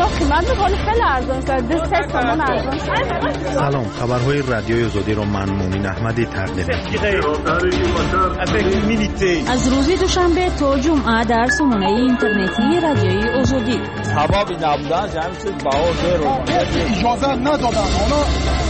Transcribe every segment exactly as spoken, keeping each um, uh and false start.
چون قیمت میکنه خیلی ارزان کرده سه تومن ارزان. سلام، خبرهای رادیوی آزادی رو من مومین احمدی تقدیم می‌کنم. از روز دوشنبه تا جمعه در سامانه اینترنتی رادیوی آزادی. هوا بی نبودن جمع شد بها زیر اجازه ندادن. حالا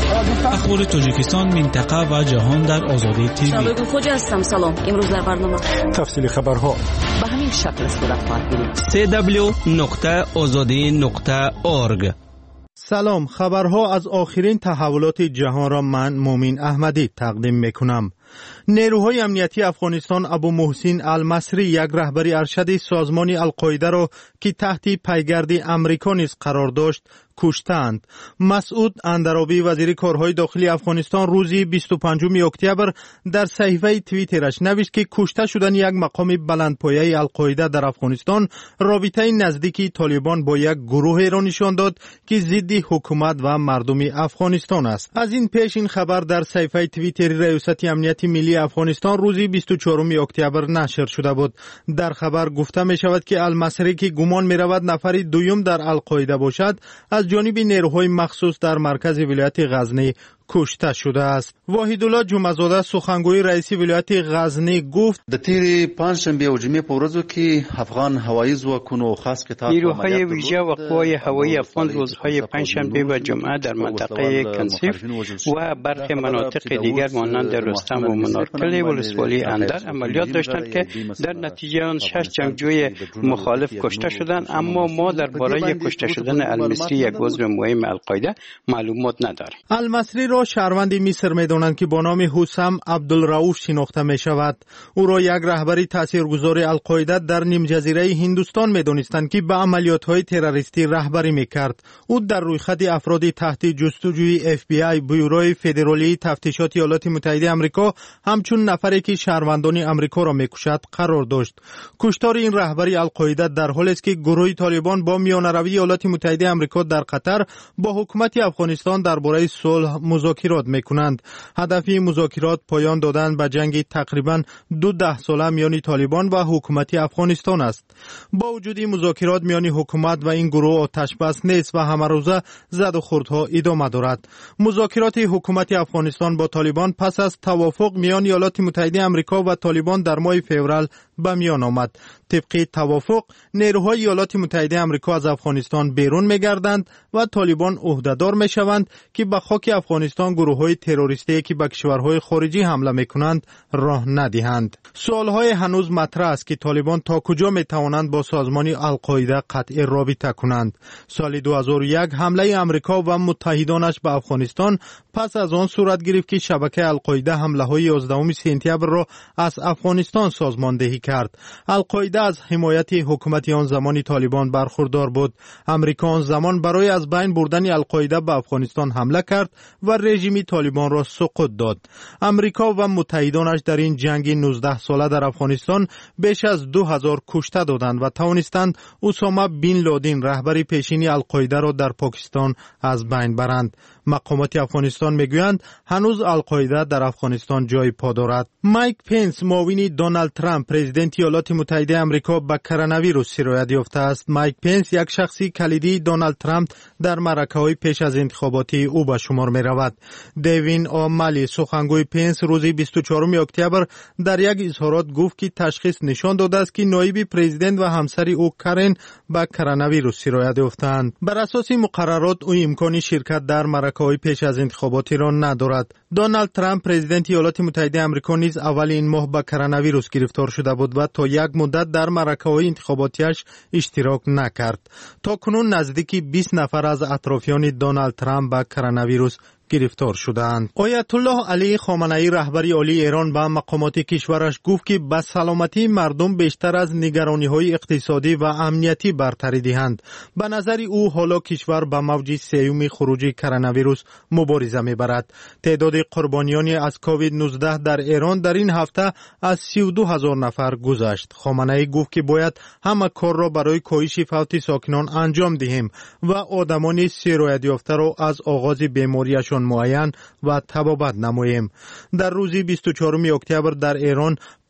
اخبار تاجیکستان، منطقه و جهان در آزادی تیوی. شبکه خوج هستم. سلام. امروز در برنامه تفصیل خبرها به همین شکل صورت خواهد گرفت. سی دبلیو نقطه آزادی نقطه اورگ. سلام، خبرها از آخرین تحولات جهان را من مومین احمدی تقدیم میکنم. نیروهای امنیتی افغانستان ابو محسن المصری، یک رهبری ارشد سازمان القاعده را که تحت پیگرد امریکا نیز قرار داشت کشتند. مسعود اندرابی وزیر کارهای داخلی افغانستان روز بیست و پنجم اکتبر در صحیفه توییترش نوشت که کشته شدن یک مقام بلندپایه القاعده در افغانستان رابطه نزدیکی طالبان با یک گروه را نشان داد که ضد حکومت و مردم افغانستان است. از این پیش این خبر در صحیفه توییتری ریاست امنیت ملی افغانستان روز بیست و چهارم اکتبر نشر شده بود. در خبر گفته می شود که المصری که گمان می رود نفر دوم در القاعده باشد از جانب نیروهای مخصوص در مرکز ولایت غزنی کشته شده است. واحدالله جمعه‌زاده سخنگوی رئیس ولایت غزنی گفت د تیری پنجشنبه او جمعه په ورځو کې افغان هوایي ځواکونو خاص کتاب نیروهای ویژه و قوای هوایی افغان روزهای پنجشنبه و جمعه در منطقه کنسیف و برخی مناطق دیگر مانند رستم و منارکل ولسوالی اندر عملیات داشتند که در نتیجه آن شش جنگجوی مخالف کشته شدند، اما ما درباره کشته شدن المصری یک عضو مهم القاعده معلومات نداریم. المصری را شهروند مصر می‌دانند که با نام حسام عبدالرؤوف شناخته می‌شود. او را یک رهبری تاثیرگذار القاعده در نیم جزیره هندوستان می‌دانستند که به عملیات‌های تروریستی رهبری می‌کرد. او در رویخط افراد تحت جستجوی اف بی آی، بیوروی فدرالی تفتیشات ایالات متحده آمریکا، همچون نفری که شهروندان آمریکا را می‌کشد قرار داشت. کشتار این رهبری القاعده در حالی است که گروه طالبان با میانروی ایالات متحده آمریکا در قطر با حکومت افغانستان درباره صلح مذاکرات میکنند. هدف مذاکرات پایان دادن به جنگ تقریبا دو ده ساله میان طالبان و حکومت افغانستان است. با وجود مذاکرات میان حکومت و این گروه آتش بس نیست و همه روزه زد و خوردها ادامه دارد. مذاکرات حکومت افغانستان با طالبان پس از توافق میان ایالات متحده آمریکا و طالبان در ماه فوریه به میان آمد. طبق توافق نیروهای ایالات متحده آمریکا از افغانستان بیرون میگردند و طالبان عهدهدار میشوند که به خاک افغانستان گروه‌های تروریستی که به کشورهای خارجی حمله میکنند راه ندهند. سوالهای هنوز مطرح است که طالبان تا کجا میتوانند با سازمان القاعده قطع رابطه کنند. سال دو هزار و یک حمله آمریکا و متحدانش به افغانستان پس از آن صورت گرفت که شبکه القاعده حمله‌های یازدهم سپتامبر را از افغانستان سازماندهی کرد. القاعده از حمایت حکومت آن زمان طالبان برخوردار بود. امریکا آن زمان برای از بین بردن القاعده به افغانستان حمله کرد و رژیم طالبان را سقوط داد. امریکا و متحدانش در این جنگ نوزده ساله در افغانستان بیش از دو هزار کشته دادند و توانستند اسامه بن لادن رهبری پیشین القاعده را در پاکستان از بین برند. مقامات افغانستان میگویند هنوز القاعده در افغانستان جای پا دارد. مایک پنس معاون دونالد ترامپ پرزیدنت ایالات متحده آمریکا به کرونا ویروس سرایت یافته است. مایک پنس یک شخصی کلیدی دونالد ترامپ در معرکه‌های پیش از انتخاباتی او به شمار می رود. دیوین آمالی سخنگوی پنس روز بیست و چهارم اکتبر در یک اظهارات گفت که تشخیص نشان داده است که نایب پرزیدنت و همسر او کارن به کرونا ویروس سرایت یافتند. بر اساس مقررات او امکان شرکت در معرکه‌های پیش از انتخاباتی را ندارد. دونالد ترامپ پرزیدنت ایالات متحده آمریکا نیز اول این ماه به کرونا ویروس گرفتار شده بود و تا یک مدت در معرکه‌های انتخاباتیش اشتراک نکرد. تا کنون نزدیک بیست نفر از اطرافیان دونالد ترامپ به کرونا ویروس گرفتار شدند. آیت الله علی خامنه‌ای رهبری عالی ایران به مقامات کشورش گفت که به سلامتی مردم بیشتر از نگرانی‌های اقتصادی و امنیتی برتری دهند. به نظر او حالا کشور به موج سوم خروج کرونا ویروس مبارزه می‌برد. تعداد قربانیان از کووید نوزده در ایران در این هفته از سی و دو هزار نفر گذشت. خامنه‌ای گفت که باید همه کار را برای کاهش فوت ساکنان انجام دهیم و آدمان سرایت یافته را از آغاز بیماریشان معین و تبابت نماییم. در روز بیست و چهارم اکتبر در ایران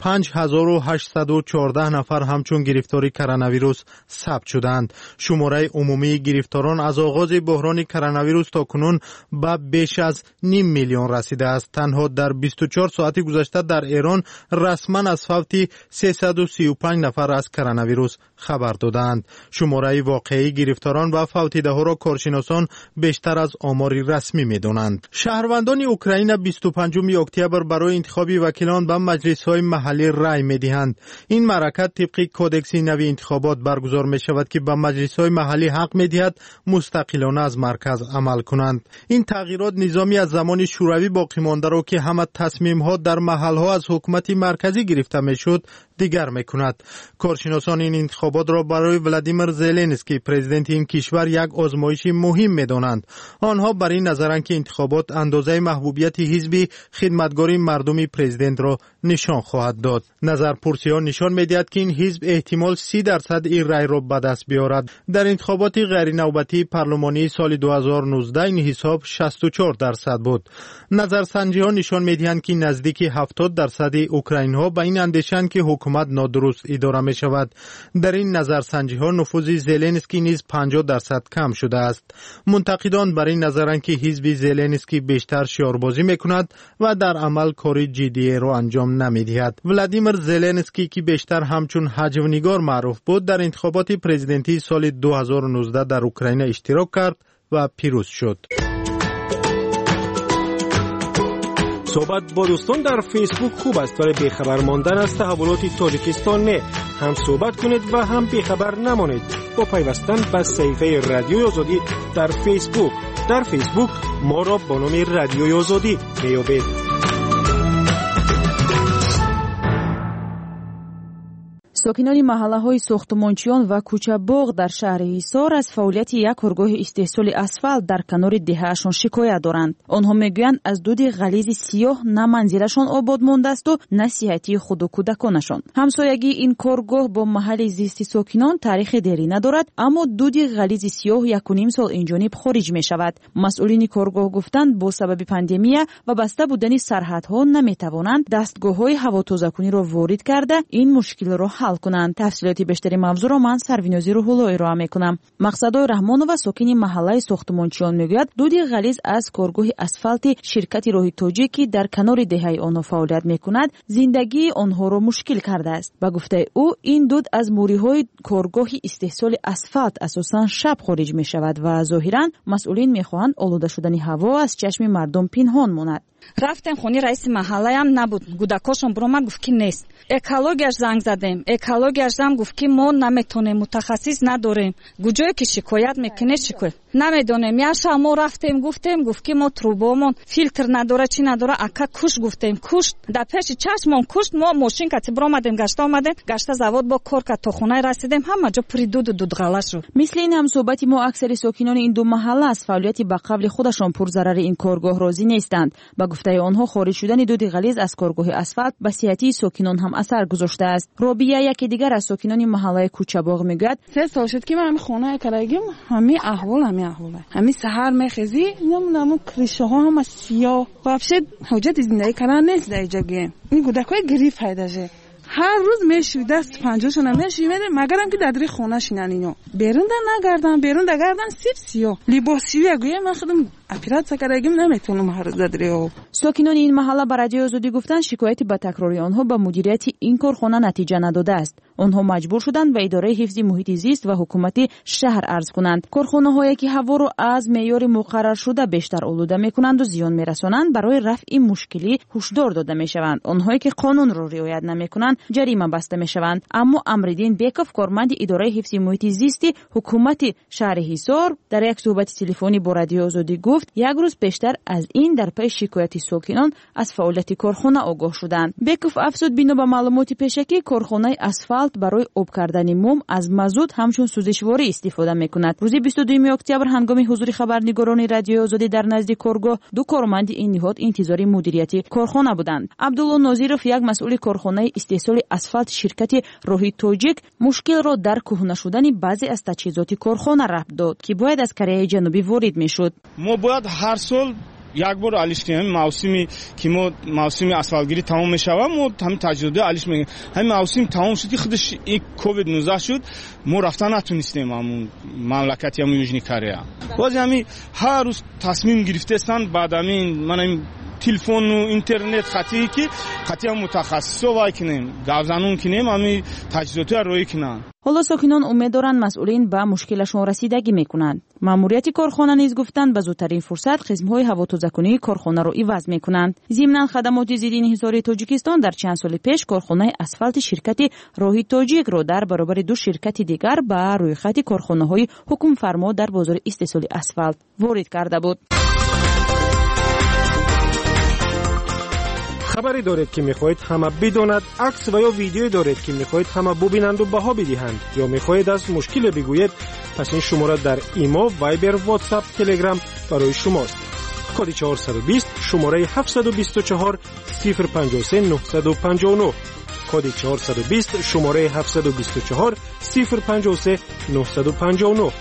پنج هزار و هشتصد و چهارده نفر همچون گرفتاری کرونا ویروس ثبت شدند. شماره عمومی گرفتاران از آغاز بحران کرونا ویروس تا کنون به بیش از نیم میلیون رسیده است. تنها در بیست و چهار ساعت گذشته در ایران رسما از فوت سیصد و سی و پنج نفر از کرونا ویروس خبر دادند. شماره واقعی گرفتاران و فوتیده ها را کارشناسان بیشتر از آماری رسمی می‌دانند. شهروندان اوکراین بیست و پنجم اکتبر برای انتخاب وکیلان به مجلس‌های محلی رای می‌دهند. این معرکت طبق کودکس نوی انتخابات برگزار می‌شود که به مجلس‌های محلی حق می‌دهد مستقلانه از مرکز عمل کنند. این تغییرات نظامی از زمان شوروی باقی مانده را که همه تصمیم‌ها در محل‌ها از حکومت مرکزی گرفته می‌شد دیگر می‌کند. کارشناسان این انتخابات را برای ولادیمیر زلنسکی پرزیدنت این کشور یک آزمایش مهم می‌دانند. آنها بر این نظرند که انتخابات اندازه محبوبیت حزب خدمتگاری مردمی پرزیدنت را نشان خواهد داد. نظرپرسی‌ها نشان می‌دهد که این حزب احتمال سی درصد این رای را به دست بیاورد. در انتخابات غیر نوبتی پارلمانی سال دو هزار و نوزده این حساب شصت و چهار درصد بود. نظرسنجی‌ها نشان می‌دهند که نزدیک هفتاد درصد اوکراینی‌ها به این اندیشند که حکومت نادرست اداره می‌شود. در این نظرسنجی‌ها نفوذ زلنسکی نیز پنجاه درصد کم شده است. منتقدان بر این نظرند که حزب زلنسکی بیشتر شعاربازی می‌کند و در عمل کار جدی را انجام نمی‌دهد. ولادیمیر زلنسکی که بیشتر همچون هجونیگار معروف بود در انتخابات پرزیدنتی سال دو هزار و نوزده در اوکراین اشتراک کرد و پیروز شد. صحبت با دوستان در فیسبوک خوب است ولی بیخبر ماندن از تحولات تاجیکستان نه. هم صحبت کنید و هم بیخبر نمانید با پیوستن به صفحه رادیوی آزادی در فیسبوک. در فیسبوک ما را با نام رادیوی آزادی میابید. ساکنان محله‌های ساختمانچیان و کوچه‌باغ در شهر حصار از فعالیت یک کارگاه استحصال اسفالت در کنار دهه‌شان شکایت دارند. آنها میگویند از دود غلیظ سیاه نه منزلشان آباد مانده است و نه صحتی خود و کودکانشان. همسایگی این کارگاه با محل زیست ساکنان تاریخ دیرینه دارد، اما دود غلیظ سیاه یک و نیم سال اینجانب خارج می شود. مسئولین کارگاه گفتند با سبب پاندمی و بسته بودن سرحدها نمیتوانند دستگاه‌های هواتازه‌کنی را وارد کرده این مشکل را حل کنند. تفصیلات بیشتری موضوع را من سروینازی روح‌الله ارائه میکنم. مقصدای رحمانова ساکنی محله ساختمانچیان میگوید دود غلیظ از کارگاه اسفالت شرکت راهی تاجیکی در کنار دهه آنها فعالیت میکند زندگی آنها را مشکل کرده است. با گفته او این دود از موریهای کارگاه استحصال اسفالت اساساً شب خارج میشود و ظاهراً مسئولین میخواهند آلوده شدن هوا از چشم مردم پنهان ماند. рафтем хони раиси маҳаллаям набуд, гудакошон буромад гуфт ки нест. Экологияш занг задем, экологияш зам гуфт ки мо наметонем, мутахассис надорем. гуҷое ки шикоят мекунед шикоят намедонем. яшал мо рафтем гуфтем гуфт ки мо трубомон филтр надора чи надора, ака куш гуфтем кушт, дар пеши чашмон кушт. мо мошинкати буромадем, гашта омадем, гашта завод бо кор кард, то хонае расидем, ҳама ҷо пури дуду дудғала шуд. мисли ин ҳам суҳбати мо аксари сокинони ин ду маҳалла аз фаъолияти ба қавли худашон пурзарари ин коргоҳ розӣ нестанд. ба гуфтаи онҳо خارج شدن دود غلیظ از کارگاه اسفالت به صحتی ساکنان هم اثر گذاشته است. رابیه یکی دیگر از ساکنان محله کوچه‌باغ میگوید سه سال شد که من خونه کرایگیم همین احوال همین احواله. همین سحر میخزی نمونم کریشه ها هم سیاه. واپس حاجت زندگی کردن نیست در جگه. این کودکای گریف پیداشه. هر روز میشوی دست پنجاشون هم میشوی میره مگرم که در خونه شینن اینو بیرون در نگردن بیرون در گردن سیب سیاه لباسیه گویا من خودم اپرات کردم نمیتونم هر روز در. ساکنان این محله به رادیو آزادی گفتن شکایت به تکراری آنها به مدیریت این کارخانه نتیجه نداده است. آنها مجبور شدند به اداره حفظ محیط زیست و حکومت شهر عرض کنند. کارخانه هایی که هوا را از معیار مقرر شده بیشتر آلوده میکنند و زیان میرسانند برای رفع مشکلی هشدار داده میشوند. آنهایی که قانون را رعایت نمیکنند جریمه بسته میشوند. اما امردین بیکوف کارمند اداره حفظ محیط زیست حکومت شهر حصار در یک صحبت تلفنی با رادیو آزادی گفت یک روز بیشتر از این در پی شکایت ساکنان از فعالیت کارخانه آگاه شدند. بیکوف افزود بنا به معلومات پیشکی کارخانه اسفالت برای آب کردن موم از مازوت همچون سوزشواری استفاده میکند. روز بیست و دوم اکتبر هنگام حضور خبرنگاران رادیو آزادی در نزد کارگاه دو کارمند این نهاد انتظاری مدیریتی کارخانه بودند. عبدالله ناظرов یک مسئول کارخانه استحصال اسفالت شرکت راهی تاجیک مشکل را در کهنه شدن بعضی از تجهیزات کارخانه ربط داد که باید از کره جنوبی وارد میشد. ما باید هر سال یک بار علیش که همین موسمی که ما موسم اسفالتگیری تمام میشوه ما همین تجربه علیش میگیم همین موسم تمام شدی خودش یک کووید نوزده شد ما رفتن نتونستیم همون مملکتی همون یوژنی کره باز همین هر روز تصمیم گرفتستن بعد همین من همین تلفن و اینترنت خطی که خطی هم متخصص وای کنیم گاوزانون کنیم همین تجربه روی کنن. حالا ساکنان امید دارند مسئولین به مشکلشون رسیدگی میکنند. ماموریت کارخانه نیز گفتند به زودترین فرصت خدمت‌های هواتوزکنی کارخانه را عوض میکنند. ضمن خدمات ضد انحصار تاجیکستان در چند سال پیش کارخانه اسفالت شرکت راهی تاجیک را در برابر دو شرکت دیگر به روی خط کارخانه‌های حکم فرما در بازار استحصال اسفالت وارد کرده بود. خبری دارید که میخواهید همه بداند، عکس و یا ویدیویی دارید که میخواهید همه ببینند و بها بدهند یا میخواهید از مشکل بگویید، پس این شماره در ایمو، وایبر، واتساپ، تلگرام برای شماست. کد چهارصد و بیست شماره هفتصد و بیست و چهار صفر پنجاه و سه نهصد و پنجاه و نه. کد چهارصد و بیست شماره هفتصد و بیست و چهار صفر پنجاه و سه نهصد و پنجاه و نه.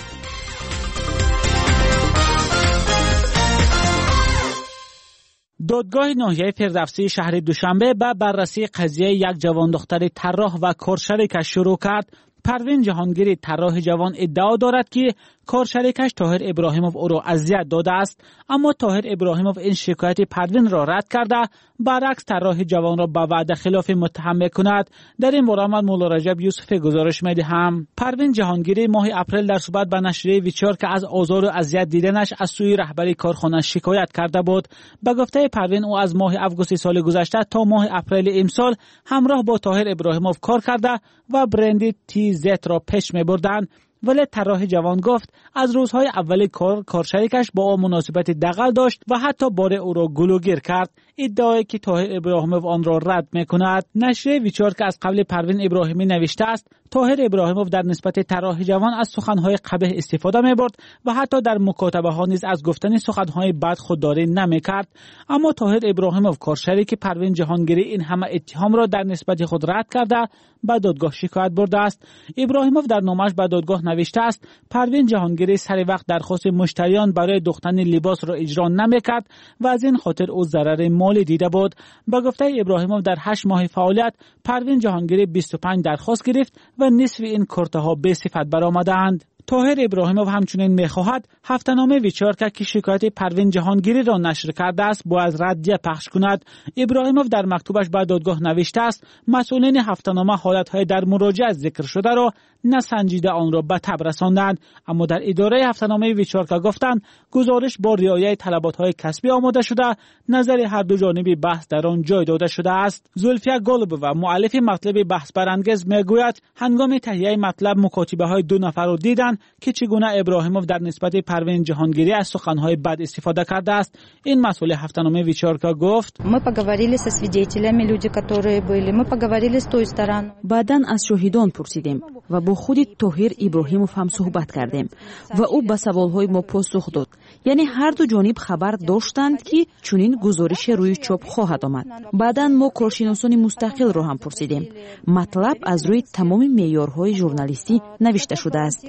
دادگاه ناحیه فردوسی شهر دوشنبه به بررسی قضیه یک جوان دختر طراح و کارشریکش شروع کرد. پروین جهانگیری طراح جوان ادعا دارد که کارشریکش طاهر ابراهیموف او را اذیت داده است، اما طاهر ابراهیموف این شکایت پروین را رد کرده برعکس طراح جوان را به وعده خلاف متهم می‌کند. در این باره مولا رجب یوسف گزارش می‌دهم. پروین جهانگیری ماه اپریل در صحبت به نشریه ویچار که از آزار و اذیت دیدنش از سوی رهبری کارخانه شکایت کرده بود. به گفته پروین او از ماه آگوست سال گذشته تا ماه اپریل امسال همراه با طاهر ابراهیموف کار کرده و برند تی زد را پیش می‌بردند. ولی طراح جوان گفت از روزهای اول کار کارشریکش با او مناسبت دغل داشت و حتی بار او را گلوگیر کرد. ادعایی که طاهر ابراهیموف آن را رد می‌کند. نشریه ویچار که از قبل پروین ابراهیمی نوشته است طاهر ابراهیموف در نسبت طراح جوان از سخن‌های قبیح استفاده می‌برد و حتی در مکاتبه‌ها نیز از گفتن سخن‌های بد خودداری نمی‌کرد. اما طاهر ابراهیموف کارشریک پروین جهانگیری این همه اتهام را در نسبت خود رد کرده به دادگاه شکایت برده است. ابراهیموف در نامش به دادگاه نوشته است پروین جهانگیری سر وقت درخواست مشتریان برای دوختن لباس را اجرا نمی‌کرد و از این خاطر او ضرر مالی دیده بود. به گفته ابراهیموف در هشت ماه فعالیت پروین جهانگیری بیست و پنج درخواست گرفت و نصف این کارت‌ها به صفت برآمدند. طاهر ابراهیموف همچنین می‌خواهد هفته‌نامه ویچار که شکایت پروین جهانگیری را نشر کرده است باید ردیه پخش کند. ابراهیموف در مکتوبش به دادگاه نوشته است مسئولین هفته‌نامه حالت‌های در مراجعه ذکر شده را نسنجیده آن را به تب رساندند، اما در اداره هفته‌نامه ویچار گفتند گزارش با رعایت طلبات‌های کسبی آماده شده، نظر هر دو جانبی بحث در آن جای داده شده است. زلفیه گالب و مؤلف مطلب بحث برانگیز میگوید هنگام تهیه مطلب مکاتبه‌های دو نفر را دیدند که چگونه ابراهیموف در نسبت پروین جهانگیری از سخن‌های بد استفاده کرده است. این مسئول هفته‌نامه ویچارکا گفت ما поговорили со свидетелями, люди, которые были, мы поговорили с той стороной. بعداً از شاهدان پرسیدیم و با خود طاهر ابراهیموف هم صحبت کردیم و او به سوال‌های ما پاسخ داد. یعنی هر دو جانب خبر داشتند که چنین گزارش روی چاپ خواهد آمد. بعداً ما کارشناسان مستقل را هم پرسیدیم. مطلب از روی تمام معیارهای ژورنالیستی نوشته شده است.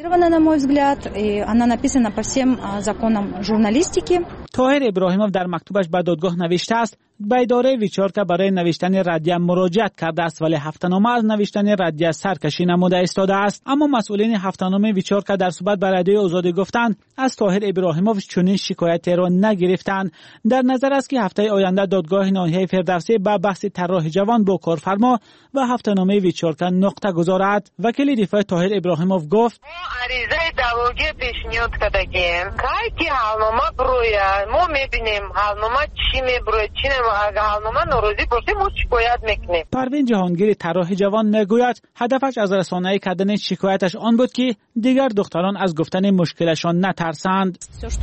طاهر ابراهیموف در مکتوبش به دادگاه نوشته است به اداره ویچارکا برای نوشتن ردیه مراجعت کرده است ولی هفته‌نامه از نوشتن ردیه سرکشی نموده ایستاده است. اما مسئولین هفته‌نامه ویچارکا در صحبت با رادیو آزادی گفتند از طاهر ابراهیموف چنین شکایتی را نگرفتند. در نظر است که هفته آینده دادگاه ناحیه فردوسی به بحث طراح جوان با کارفرما و هفته‌نامه ویچارکا نقطه گذارد. وکیل دفاع طاهر ابراهیموف گفت عریضه دعواگی پیشنهاد کردیم که حالنامه بروید ما میبینیم حالنامه چی میبروید چی حالنامه ناراضی باشه ما شکایت میکنیم. پروین جهانگیری طراح جوان میگوید هدفش از رسانه‌ای کردن شکایتش آن بود که دیگر دختران از گفتن مشکلشان نترسند.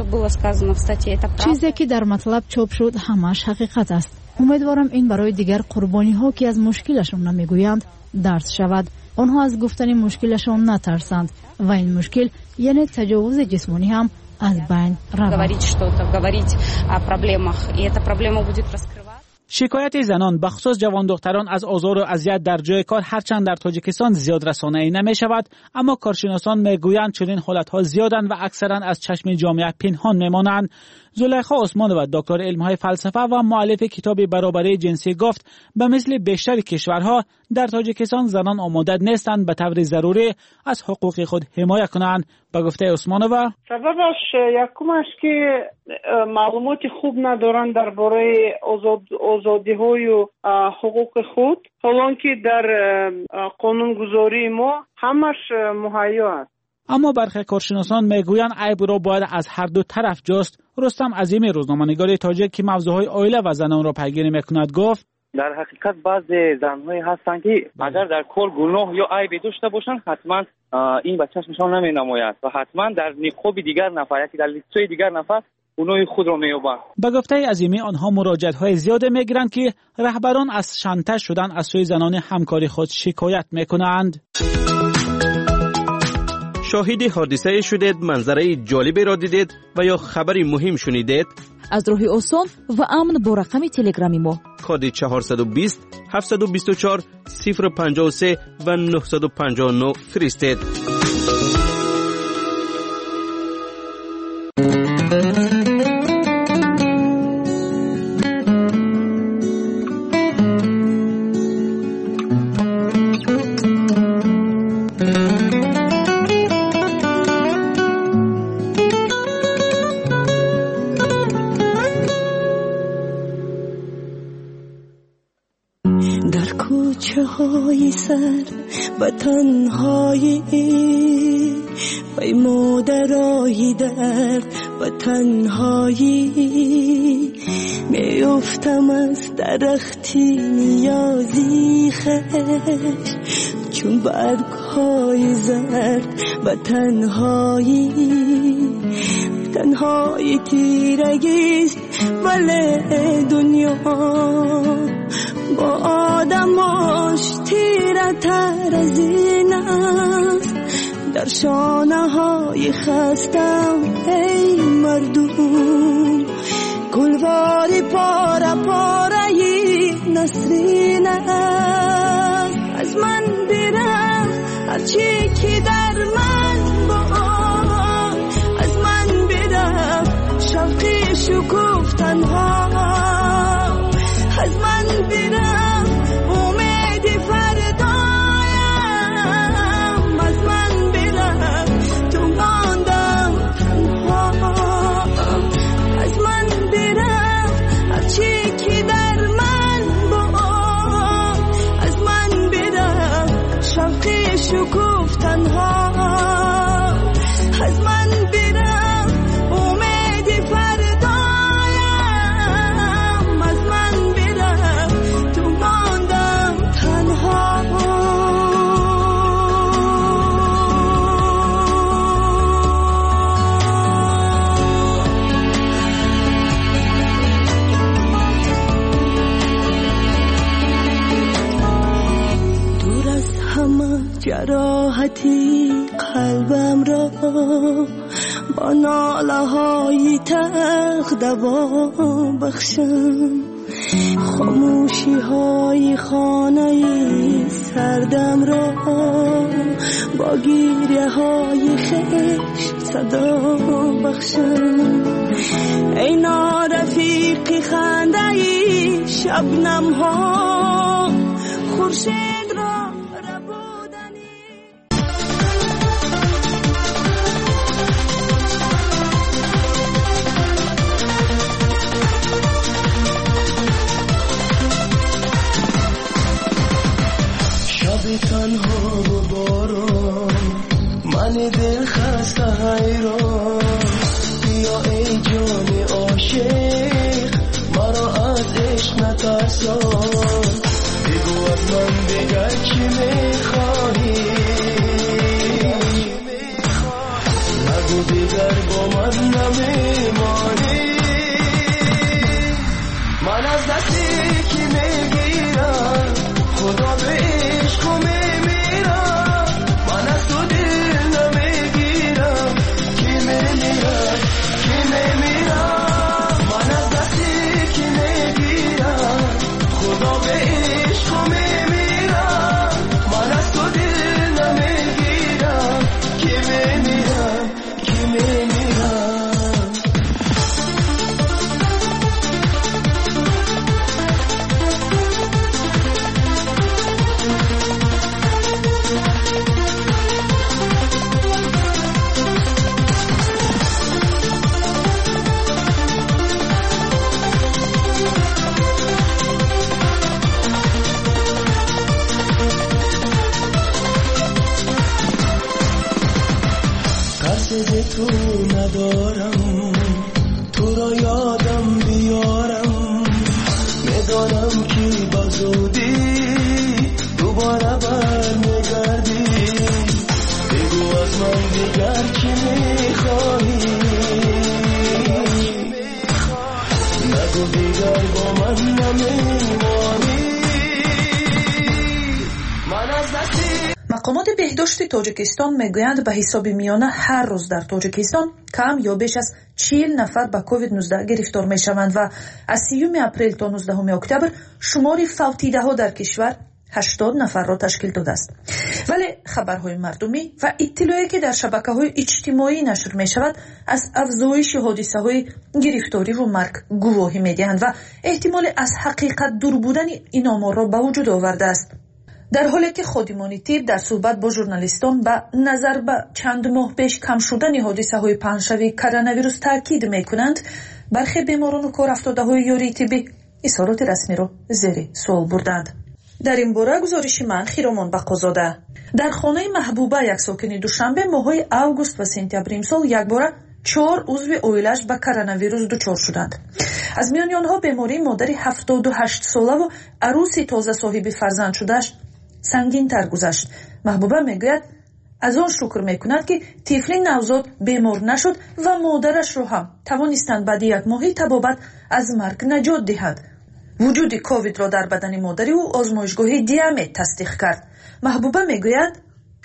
چیزی که در مطلب چاپ شد همش حقیقت است. امیدوارم این برای دیگر قربانی ها که از مشکلشان نمیگویند درس شود. آنها از گفتن مشکلشان نترسند و این مشکل یعنی تجاوز جسمانی هم از بین رود. شکایت زنان بخصوص جوان دختران از آزار و اذیت در جای کار هرچند در تاجیکستان زیاد رسانه‌ای نمی شود، اما کارشناسان میگویند چنین حالت‌ها زیادند و اکثرا از چشم جامعه پنهان میمانند. زلیخا عثمانова دکتر علم‌های فلسفه و مؤلف کتاب برابری جنسی گفت به مثل بیشتر کشورها در تاجیکستان زنان آماده نیستند به طور ضروری از حقوق خود حمایت کنند. به گفته عثمانова سببش یکمش که معلومات خوب ندارند درباره آزاد آزادی‌های و حقوق خود، حالانکه در قانونگذاری ما همش مهیا است. اما برخی کارشناسان میگویند عیب را باید از هر دو طرف جست. رستم عظیمی روزنامه‌نگار تاجیک که موضوعهای عائله و زنان را پیگیری میکند گفت در حقیقت بعضی زن‌های هستند که اگر در کار گناه یا عیبی داشته باشند حتما این به چشمشان نمی‌نماید و حتما در نقاب دیگر نفر یا در لیست‌های دیگر نفر اونای خود را می‌یابند. به گفته عظیمی آنها مراجعت‌های زیاده می‌گیرند که رهبران از شانتاژ شدن از سوی زنان همکاری خود شکایت می‌کنند. شاهد حادثه شدید، منظره جالبی را دیدید و یا خبری مهم شنیدید؟ از راه آسان و امن با رقم تلگرامی ما کد چهارصد و بیست هفتصد و بیست و چهار صفر پنجاه و سه و نهصد و پنجاه و نه فرستید. های سر و تنهایی پیمودرایی درد و تنهایی میافتم از درختی نیازی خش چون برگ های زرد و تنهایی تنهایی تیرگیست ولی دنیا با آدماش تیره تر از این است در شانه های خستم ای مردم گلواری پاره پاره نسرین است از من برم هرچی که در من با از من برم شوقی شکوف تنها از من برم امید فردایم از من برم تو ماندم تنها از من برم هرچی که در من با از من برم شوقی شکوف تنها از من برم امید فردایم از من جراحتی قلبم را با ناله های تلخ دوا بخشم خاموشی های خانه سردم را با گیریه های خشک صدا بخشم ای نارفیقی خنده ای شبنم ها خورشید تنها و باران من دل خسته حیران بیا ای جان عاشق مرا از عشق نترسان بگو از من بگر چی میخواهی نگو دیگر با من نمیمانی من از دستی که میگیرم خدا به عشق و میمیرم من از تو دل نمیگیرم کی میمیرم کی میمیرم من از دستی که میگیرم تو ندارم، تو را یادم بیارم، میدانم که با زودی دوباره برمیگردی. بگو از من دیگر چی میخواهی، نگو دیگر با من نمیمانی. من از دستی مقامات بهداشت تاجیکستان میگویند به حساب میانه هر روز در تاجیکستان کم یا بیش از چهل نفر به کووید نوزده گرفتار میشوند و از سیوم اپریل تا نوزدهم اکتبر شمار فوتیده ها در کشور هشتاد نفر را تشکیل داده است. ولی خبرهای مردمی و اطلاعی که در شبکه‌های اجتماعی نشر می‌شود از افزایش حادثه‌های گرفتاری و مرگ گواهی می‌دهند و احتمال از حقیقت دور بودن این آمار را به وجود آورده است. در حالی که خادمان طب در صحبت با ژورنالیستان به نظر به چند ماه پیش کم شدن حادثه‌های پنجشنبه کرونا ویروس تاکید می‌کنند، برخی بیماران و کارافتاده‌های یاری طبی اظهارات رسمی را زیر سوال بردند. در این باره گزارش من خیرامان بقازاده. در خانه محبوبه یک ساکن دوشنبه ماهای اوگوست و سپتامبر امسال یک باره چهار عضو اویلش به کرونا ویروس دچار شدند. از میان آنها بیماری مادر هفتاد و هشت ساله و عروسی تازه صاحب فرزند شدهش سنگین تر گذشت. محبوبه میگوید از آن شکر میکند که طفل نوزاد بیمار نشد و مادرش را هم توانستند بعد یک ماه طبابت از مرگ نجات دهد. وجود کووید را در بدن مادر او آزمایشگاه دیامت تصدیق کرد. محبوبه میگوید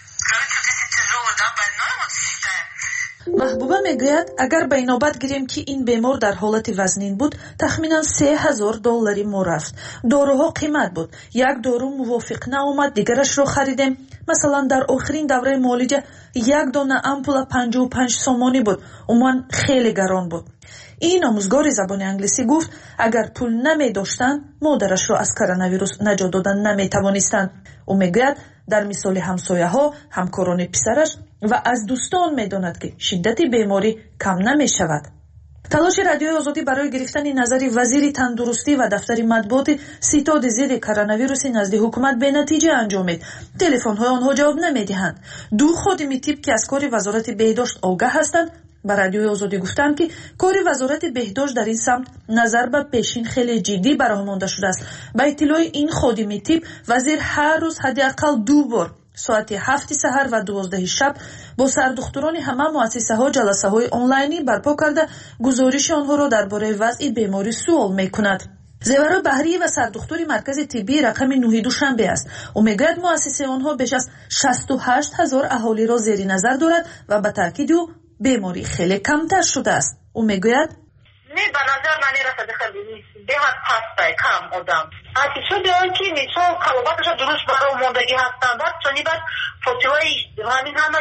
محبوبه میگوید اگر به نوبت گیریم که این بیمار در حالت وزنین بود تخمینا سه هزار دلاری ما رفت. داروها قیمت بود، یک دارو موافق نآمد دیگرش را خریدیم. مثلا در آخرین دوره معالجه یک دانه امپول پنجاه و پنج سومانی بود، عموما خیلی گران بود. این آموزگار زبان انگلیسی گفت اگر پول نمی داشتند مادرش را از کرونا ویروس نجات دادن نمی توانستند. او میگوید در مثال همسایه ها، همکاران پسرش و از دوستان میداند که شدت بیماری کم نمی شود. تلاش رادیوی آزادی برای گرفتن نظر وزیر تندرستی و دفتر مطبوعات ستاد ضد کرونا ویروس نزد حکومت به نتیجه انجامید. تلفن های آنها جواب نمی دهند. دو خادم طب که از کار وزارت بهداشت آگاه هستند با رادیوی آزادی گفتند که کار وزارت بهداشت در این سمت نظر به پیشین خیلی جدی برآمده شده است. با اطلاع این خادم طب، وزیر هر روز حداقل دو بار ساعت هفت سحر و دوازده شب با سردختران همه مؤسسه ها جلسه های آنلاینی برپا کرده گزارش آنها را درباره وضع بیماری سوال میکند. زیورا بحری و سردختور مرکز طبی رقم نه دوشنبه است. او میگوید مؤسسه آنها بیش از شصت و هشت هزار اهالی را زیر نظر دارد و به تاکید او بیماری خیلی کمتر شده است. او میگوید نه به نظر من رسد خیلی بهت پسته کم آدم اتی شده که نیچون کلوباتش درست برای موندگی هستند چونی بعد فاصله همین همه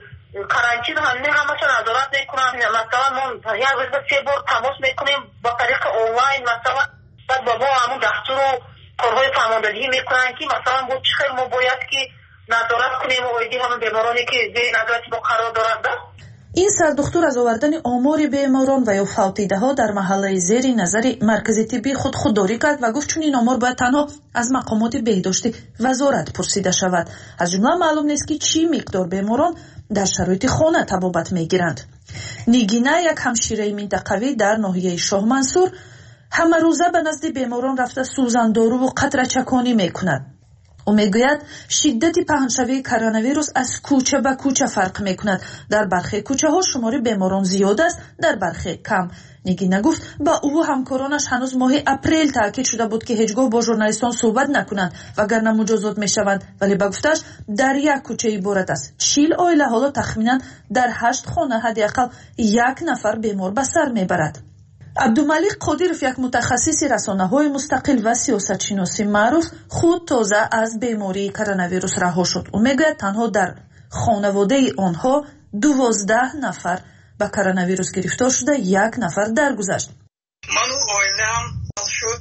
کرانتین همین همه نظارت میکنن. مثلا ما یک روز سه بار تماس میکنیم با طریق آنلاین، مثلا بعد بابا همون دستور و کارهای فرماندهی میکنن که مثلا بود چه ما باید که نظارت کنیم و ایدی همون بیمارانی که زیر نظارت با قرار دارند. این سردختور از آوردن آمار بیماران و یا فوتیده ها در محله زیر نظر مرکز طبی خود خودداری کرد و گفت چون این آمار باید تنها از مقامات بهداشتی وزارت پرسیده شود. از جمله معلوم نیست که چی مقدار بیماران در شرایط خانه طبابت میگیرند. نیگینه یک همشیره منطقوی در ناحیه شاه منصور همه روزه به نزد بیماران رفته سوزندارو و قطره چکانی میکند. او میگوید شدت پهنشوی کرونا ویروس از کوچه به کوچه فرق میکند. در برخی کوچه ها شمار بیماران زیاد است، در برخی کم. نگی نگفت با او و همکارانش هنوز ماه اپریل تاکید شده بود که هیچگاه با ژورنالیستان صحبت نکنند وگرنه مجازات میشوند، ولی با گفتش در یک کوچه عبارت است چهل عائله حالا تخمینا در هشت خانه حداقل یک نفر بیمار به سر میبرد. عبدالملیک قادیروف یک متخصص رسانه‌های مستقل و سیاستشناسی معروف خود تازه از بیماری کرونا ویروس رها شد. او میگوید تنها در خانواده آنها دوازده نفر به کرونا ویروس گرفتار شده، یک نفر درگذشت. من و عائله‌ام شد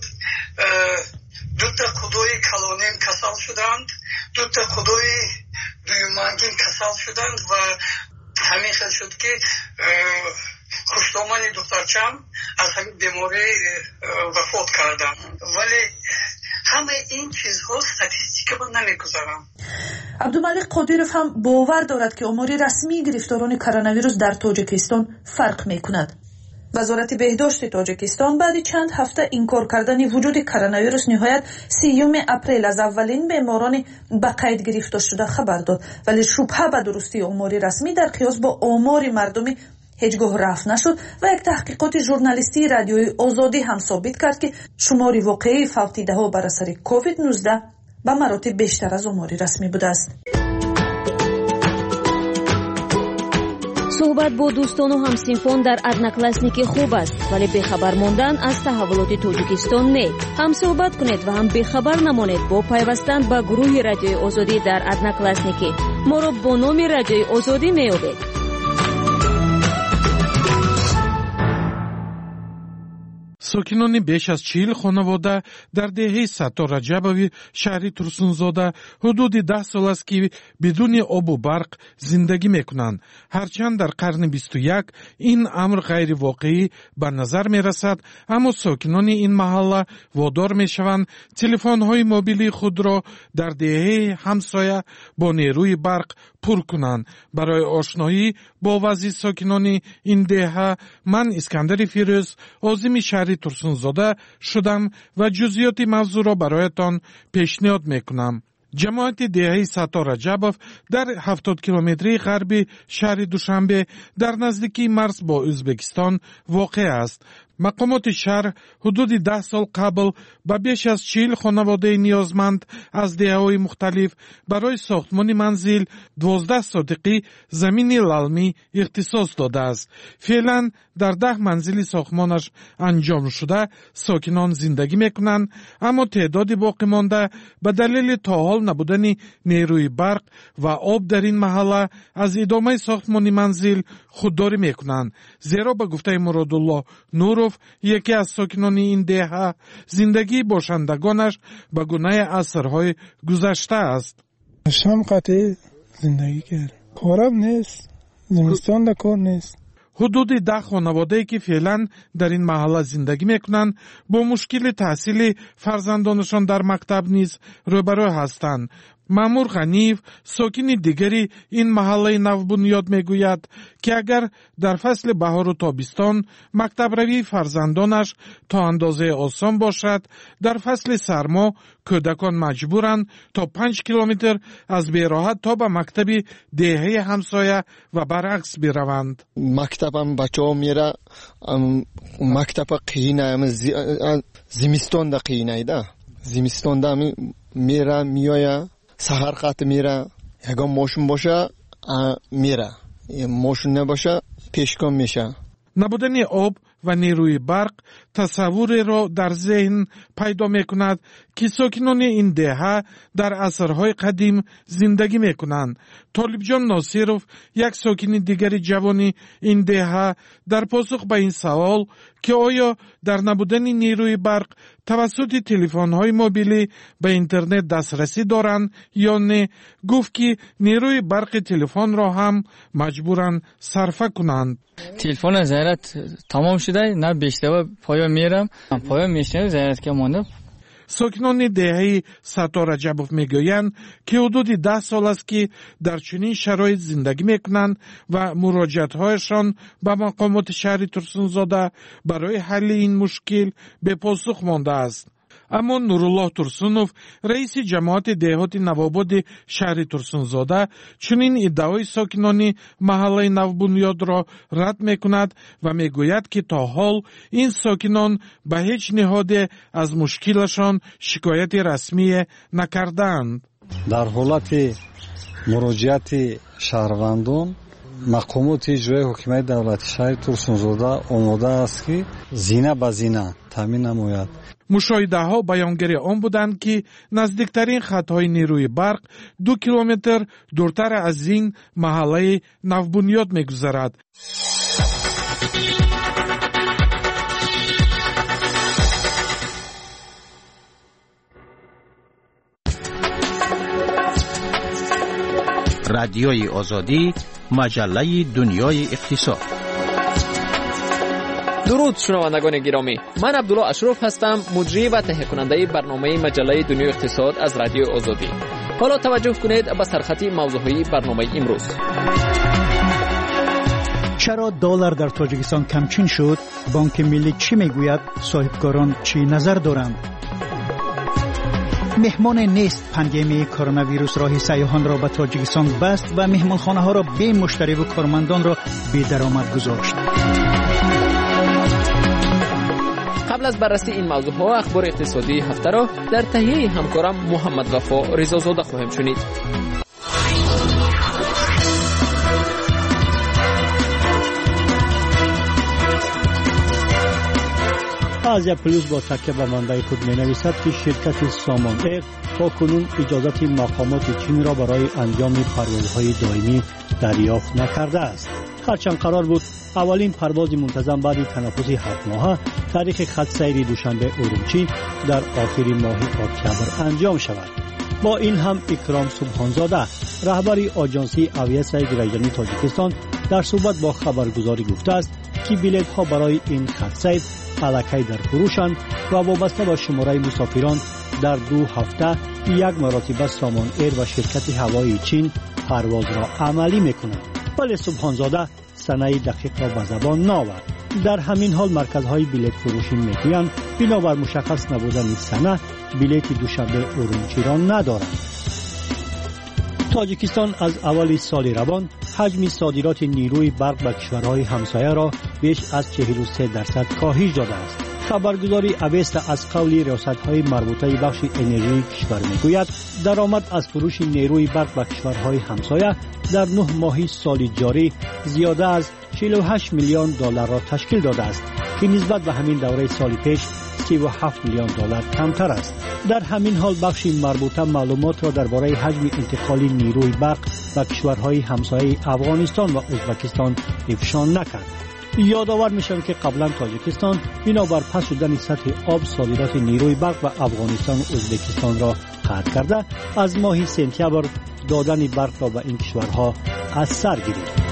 دو تا خدای کلانیم کسل شدند، دو تا خدای دویمانگین کسل شدند و همین خیلی شد که خوشدامن دخترچم از همین بیماری وفات کردم. ولی همه این چیزها استاتستیک من نمیگذارم. عبدالملک قادیروف هم باور دارد که آمار رسمی گرفتاران کرونا ویروس در تاجیکستان فرق می‌کند. وزارت بهداشت تاجیکستان بعد چند هفته انکار کردن وجود کرونا ویروس نهایت سیوم اپریل از اولین بیماران به قید گرفته شده خبر داد، ولی شبهه به درستی آمار رسمی در قیاس با آمار مردمی هیچگاه رفع نشد و یک تحقیقات ژورنالیستی رادیوی آزادی هم ثابت کرد که شمار واقعی فوتیده ها بر اثر کووید نوزده به مراتب بیشتر از آمار رسمی بوده است. صحبت با دوستان و همسنفان در ادناکلاسنیکی خوب است، ولی بخبر ماندن از تحولات تاجیکستان نه. هم صحبت کنید و هم بخبر نمانید با پیوستن به گروه رادیوی آزادی در ادناکلاسنیکی. ما را با نام رادیوی آزادی میابید. ساکنان بیش از چهل خانواده در دهه ستار رجبوی شهری ترسونزاده حدود ده سال است که بدون آب و برق زندگی میکنند. هرچند در قرن بیست و یک این امر غیر واقعی به نظر می رسد، اما ساکنان این محله وادار می شوند تلفن های موبیلی خود را در دهه همسایه با نیروی برق پر کنند. برای آشنایی با وضع ساکنان این دهه من اسکندر فیروز عازم شهری ترسونزاده شدم و جزئیات موضوع را برایتان پیشنهاد میکنم. جماعت دهه ستار رجبوف در هفتاد کیلومتری غربی شهر دوشنبه در نزدیکی مرز با ازبکستان واقع است. مقامات شهر حدود ده سال قبل به بیش از چهل خانواده نیازمند از دهه‌های مختلف برای ساختمان منزل دوازده صدقی زمین للمی اختصاص داده است. فعلا در ده منزل ساختمانش انجام شده ساکنان زندگی میکنند، اما تعداد باقی مانده به دلیل تا حال نبودن نیروی برق و آب در این محله از ادامه ساختمان منزل خودداری میکنند. زیرا به گفته مرادالله نوروف، یکی از ساکنان این دهه، زندگی باشندگانش به گونه عصرهای گذشته است. شام قطعی زندگی کرد. کارم نیست. زمستان در کار نیست. حدود ده خانواده که فعلا در این محله زندگی میکنند با مشکل تحصیل فرزندانشان در مکتب نیز روبرو هستند. مامور غنیف، ساکن دیگری این محله نوبنیاد میگوید که اگر در فصل بهار و تابستان مکتب روی فرزندانش تا اندازه آسان باشد، در فصل سرما کودکان مجبورند تا پنج کیلومتر از بیراحت تا به مکتب دهه همسایه و برعکس بروند. مکتبم بچه ها میره، مکتب قینه، زمستان دا قینه ده، زمستان دا میره میایه، سحر قط میره، یکم ماشون باشه میره، ماشون نباشه پیشگام میشه. نبودن آب و نیروی برق تصور را در ذهن پیدا میکند که ساکنان این دهه در عصرهای قدیم زندگی میکنند. طالب جان ناصیروف، یک ساکن دیگر جوانی این دهه، در پاسخ به این سوال که آیا در نبودن نیروی برق توسط تلفن‌های موبیلی به اینترنت دسترسی دارند یا نه، گفت که نیروی برق تلفن را هم مجبورند صرفه کنند. تلفن زیرت تمام شده، نه بیشتر پایان میرم، پایان میشنم زیرت که مانده. ساکنان دهه ستار رجبوف میگویند که حدود ده سال است که در چنین شرایط زندگی میکنند و مراجعت‌هایشان به مقامات شهر ترسونزاده برای حل این مشکل به پاسخ مانده است. اما نورالله ترسونوف، رئیس جماعت دهات نوآباد شهر ترسونزاده، چنین ادعای ساکنان محله نوبنیاد را رد میکند و میگوید که تا حال این ساکنان به هیچ نهاد از مشکلشان شکایت رسمی نکردند. در حالت مراجعت شهروندان، مقامات اجرایی حکومت دولت شهر ترسونزاده آماده است که زینه به زینه تامین نماید. مشاهده ها بیانگر آن بودند که نزدیکترین خطهای نیروی برق دو کیلومتر دورتر از این محله نوبنیاد میگذرد. رادیوی آزادی، مجله دنیای اقتصاد. درود شنوندگان گرامی، من عبدالله اشرف هستم، مجری و تهیه کننده برنامه مجله دنیای اقتصاد از رادیو آزادی. حالا توجه کنید به سرخط موضوعی برنامه امروز. چرا دلار در تاجیکستان کمچین شد؟ بانک ملی چی میگوید؟ صاحبکاران چی نظر دارند؟ مهمان نیست پاندمی کرونا ویروس راه سیاحان را به تاجیکستان بست و مهمانخانه ها را بی مشتری و کارمندان را بی درآمد گذاشت. قبل از بررسی این موضوع ها اخبار اقتصادی هفته را در تهیه همکارم محمد وفا رضازاده خواهیم شنید. آزیا پلوس با تکیه به منبع خود می نویسد که شرکت سامان ایر تا کنون اجازت مقامات چین را برای انجام پروازهای دائمی دریافت نکرده است. هرچند قرار بود اولین پرواز منتظم بعد تنفس هفت ماهه تاریخ خط سیر دوشنبه اورمچی در آخر ماه اکتبر انجام شود. با این هم اکرام سبحانزاده رهبر آژانسی اویاسای گریجانی تاجیکستان در صحبت با خبرگزاری گفته است که بلیط ها برای این خط سیر الکی در فروشند و وابسته به شماره مسافران در دو هفته یک مرتبه سامان ایر و شرکت هوایی چین پرواز را عملی میکنند. ولی سبحانزاده سنه دقیق را به زبان نآورد. در همین حال مرکزهای بلیط فروشی میگویند بنابر مشخص نبودن سنه بلیط دوشنبه اورمچی را ندارند. تاجیکستان از اول سال روان حجم صادرات نیروی برق به کشورهای همسایه را بیش از چهل و سه درصد کاهش داده است. خبرگزاری اویستا از قول ریاست‌های مربوطه بخش انرژی کشور میگوید درآمد از فروش نیروی برق به کشورهای همسایه در نه ماهی سال جاری زیاده از چهل و هشت میلیون دلار را تشکیل داده است که نسبت به همین دوره سال پیش سی و هفت میلیون دلار کمتر است. در همین حال بخش مربوطه معلومات را درباره حجم انتقال نیروی برق به کشورهای همسایه افغانستان و ازبکستان افشا نکرد. یادآور میشم که قبلا تاجیکستان بنابر پس شدن سطح آب صادرات نیروی برق به افغانستان و ازبکستان را قطع کرده از ماه سپتامبر دادن برق را به این کشورها از سر گرفت.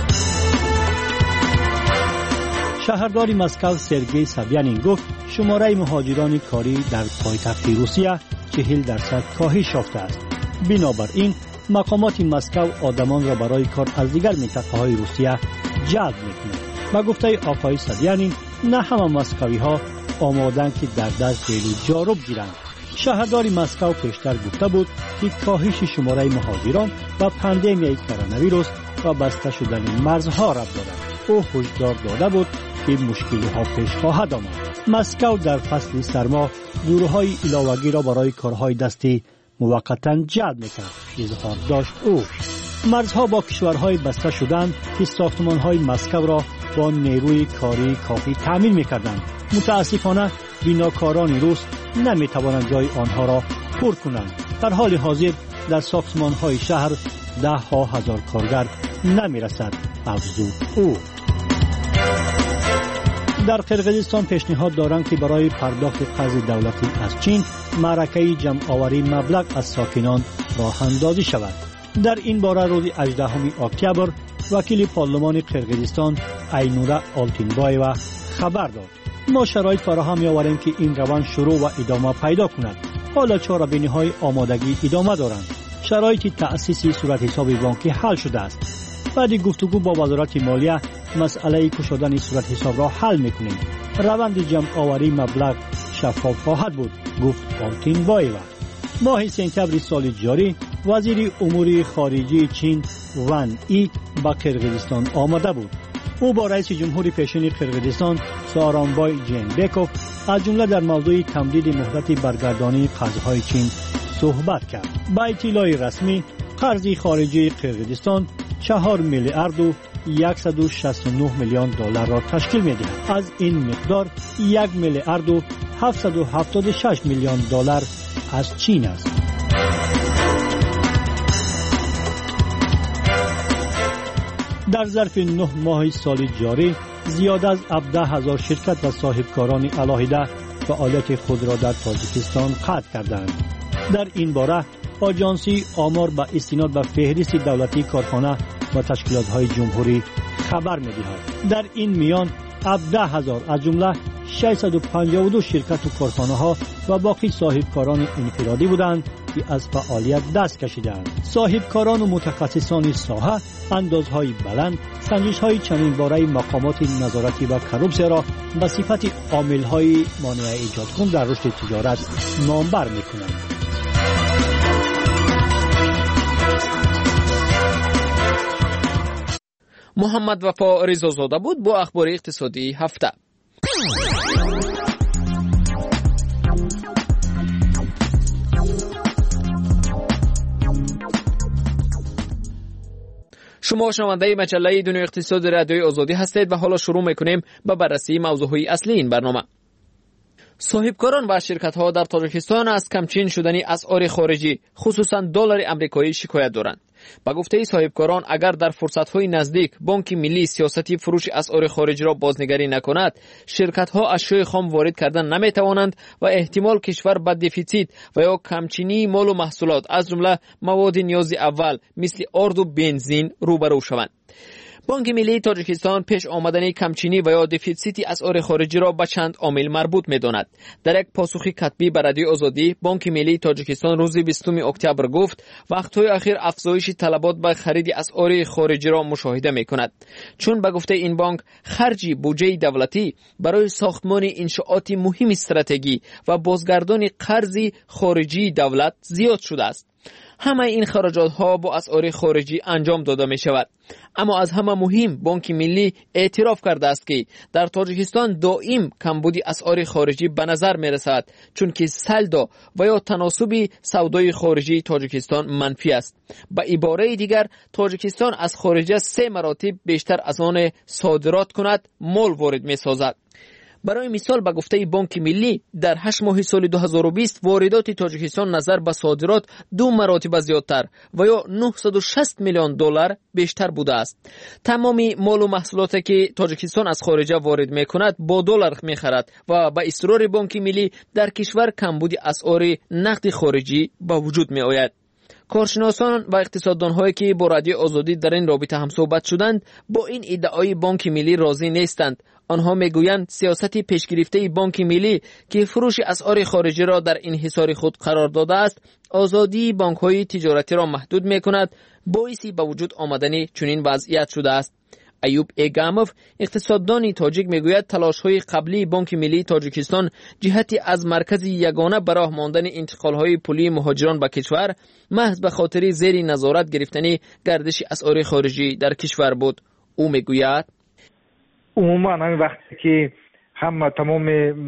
شهردار مسکو سرگئی سابیانین گفت شماره مهاجران کاری در پایتخت روسیه چهل درصد کاهش یافته است. بنابراین مقامات مسکو آدمان را برای کار از دیگر منطقه‌های روسیه جلب می‌کنند. با گفته آقای سابیانین نه همه مسکوی ها آمادند که در دست جیلی جارب گیرند. شهردار مسکو پیشتر گفته بود که کاهش شماره مهاجران و پاندمی کرونا ویروس و بسته شدن مرزها ربط دارد. او هشدار داده بود که مشکلی ها پیش خواهد آمد. مسکو در فصل سرما گروه‌های علاوگی را برای کارهای دستی موقتا جلب می‌کرد. اظهار داشت او. مرزها با کشورهای بسته شدند که ساختمان‌های مسکو را با نیروی کاری کافی تامین می‌کردند. متاسفانه بناکاران روس نمی‌توانند جای آنها را پر کنند. در حال حاضر در ساختمان‌های شهر ده ها هزار کارگر نمی‌رسد. افزود او. در قرقیزستان پیشنهاد دارند که برای پرداخت قرض دولتی از چین معرکه جمع‌آوری مبلغ از ساکنان راه اندازی شود. در این باره روز هجدهم اکتبر وکیل پارلمان قرقیزستان اینورا آلتینبایوا خبر داد ما شرایط فراهم می‌آوریم که این روند شروع و ادامه پیدا کند. حالا چاره‌بینی‌های آمادگی ادامه دارند. شرایط تأسیس صورت حساب بانکی حل شده است. بعد گفتگو با وزارت مالیه مسئله گشودن صورت حساب را حل می‌کنیم. روند جمع‌آوری مبلغ شفاف خواهد بود، گفت آلتینبایوا. ماه سپتامبر سال جاری وزیر امور خارجه چین وان ای به قرقیزستان آمده بود. او با رئیس جمهور پیشین قرقیزستان سارانبای جینبکوف از جمله در موضوع تمدید مهلت برگردانی قرضهای چین صحبت کرد. با اطلاع رسمی قرض خارجی قرقیزستان چهار میلیارد و صد و شصت و نه میلیون دلار را تشکیل می‌دهد. از این مقدار یک میلیارد و هفتصد و هفتاد و شش میلیون دلار از چین است. در ظرف نه ماه سال جاری زیاده از هفده هزار شرکت و صاحبکاران علاهده فعالیت خود را در تاجیکستان قطع کردند. در این باره آژانسی آمار با استناد به فهرست دولتی کارخانه و تشکیلات‌های جمهوری خبر می‌دهد. در این میان هفده هزار از جمله ششصد و پنجاه و دو شرکت و کارخانه‌ها و باقی صاحبکاران انفرادی بودند که از فعالیت دست کشیدند. صاحبکاران و متخصصان ساحه اندازهای بلند، سنجش‌های چنین باره مقامات نظارتی و کروپسیا را به صفت عامل‌های مانع ایجاد کن در رشد تجارت نامبر می‌کنند. محمد وفا رضازاده بود با اخبار اقتصادی هفته. شما شنونده مجله دنیای اقتصاد رادیوی آزادی هستید و حالا شروع میکنیم با بررسی موضوعهای اصلی این برنامه. صاحبکاران و شرکت‌ها در تاجیکستان از کمچین شدنی اسعار خارجی خصوصا دلار آمریکایی شکایت دارند. با گفته صاحبکاران اگر در فرصت‌های نزدیک بانک ملی سیاستی فروش اسعار خارجی را بازنگری نکند، شرکت‌ها اشیاء خام وارد کردن نمی‌توانند و احتمال کشور به دفیسیت و یا کمچینی مال و محصولات از جمله مواد نیاز اول مثل آرد و بنزین روبرو شوند. بانک ملی تاجیکستان پیش آمدن کمچینی و یا دفیسیت اسعار خارجی را به چند عامل مربوط می‌داند. در یک پاسخی کتبی به رادیو آزادی، بانک ملی تاجیکستان روز بیستم اکتبر گفت وقت‌های اخیر افزایش طلبات به خرید اسعار خارجی را مشاهده می‌کند، چون به گفته این بانک خرج بودجه دولتی برای ساختمان انشاءات مهم استراتژی و بازگردان قرض خارجی دولت زیاد شده است. همه این خراجات ها با اسعار خارجی انجام داده می شود. اما از همه مهم بانک ملی اعتراف کرده است که در تاجیکستان دائم کمبود اسعار خارجی به نظر می رسد، چون که سلدا و یا تناسب سودای خارجی تاجیکستان منفی است. به عباره دیگر تاجیکستان از خارجه سه مراتب بیشتر از آن صادرات کند مال وارد می سازد. برای مثال به گفته بانک ملی در هشت ماه سال دو هزار و بیست واردات تاجیکستان نظر به صادرات دو مراتب زیادتر و یا نهصد و شصت میلیون دلار بیشتر بوده است. تمامی مال و محصولاتی که تاجیکستان از خارجه وارد میکند با دلار میخرد و به اصرار بانک ملی در کشور کمبود اسعار نقد خارجی به وجود می آید. کارشناسان و اقتصاددان‌هایی که با رادیو آزادی در این رابطه هم صحبت شدند با این ادعای بانک ملی راضی نیستند. آنها میگویند سیاست پیشگرفته بانک ملی که فروش اسعار خارجی را در انحصار خود قرار داده است، آزادی بانک‌های تجارتی را محدود می‌کند، باعث به وجود آمدن چنین وضعیت شده است. ایوب ایگاموف اقتصاددان تاجیک میگوید تلاش‌های قبلی بانک ملی تاجیکستان جهتی از مرکز یگانه برای ماندن انتقال‌های پولی مهاجران به کشور محض به خاطر زیر نظارت گرفتن گردش اسعار خارجی در کشور بود. او میگوید عموما همین وقتی که هم تمام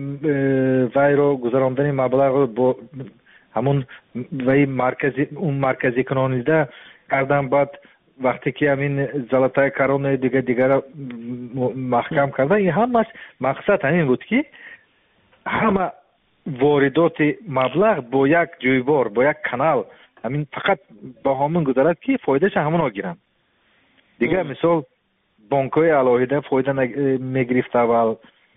وای رو گذراندن مبلغ رو با همون وای مرکزی اون مرکزی کنانیده کردن، بعد وقتی که همین زلطای کرون دیگه دیگه را محکم کردن، این همش مقصد همین بود که همه واردات مبلغ با یک جویبار با یک کانال همین فقط با همون گذرد که فایدهش همون ها گیرن دیگه. مثال بانک‌های علاهیده فایده میگرفت اول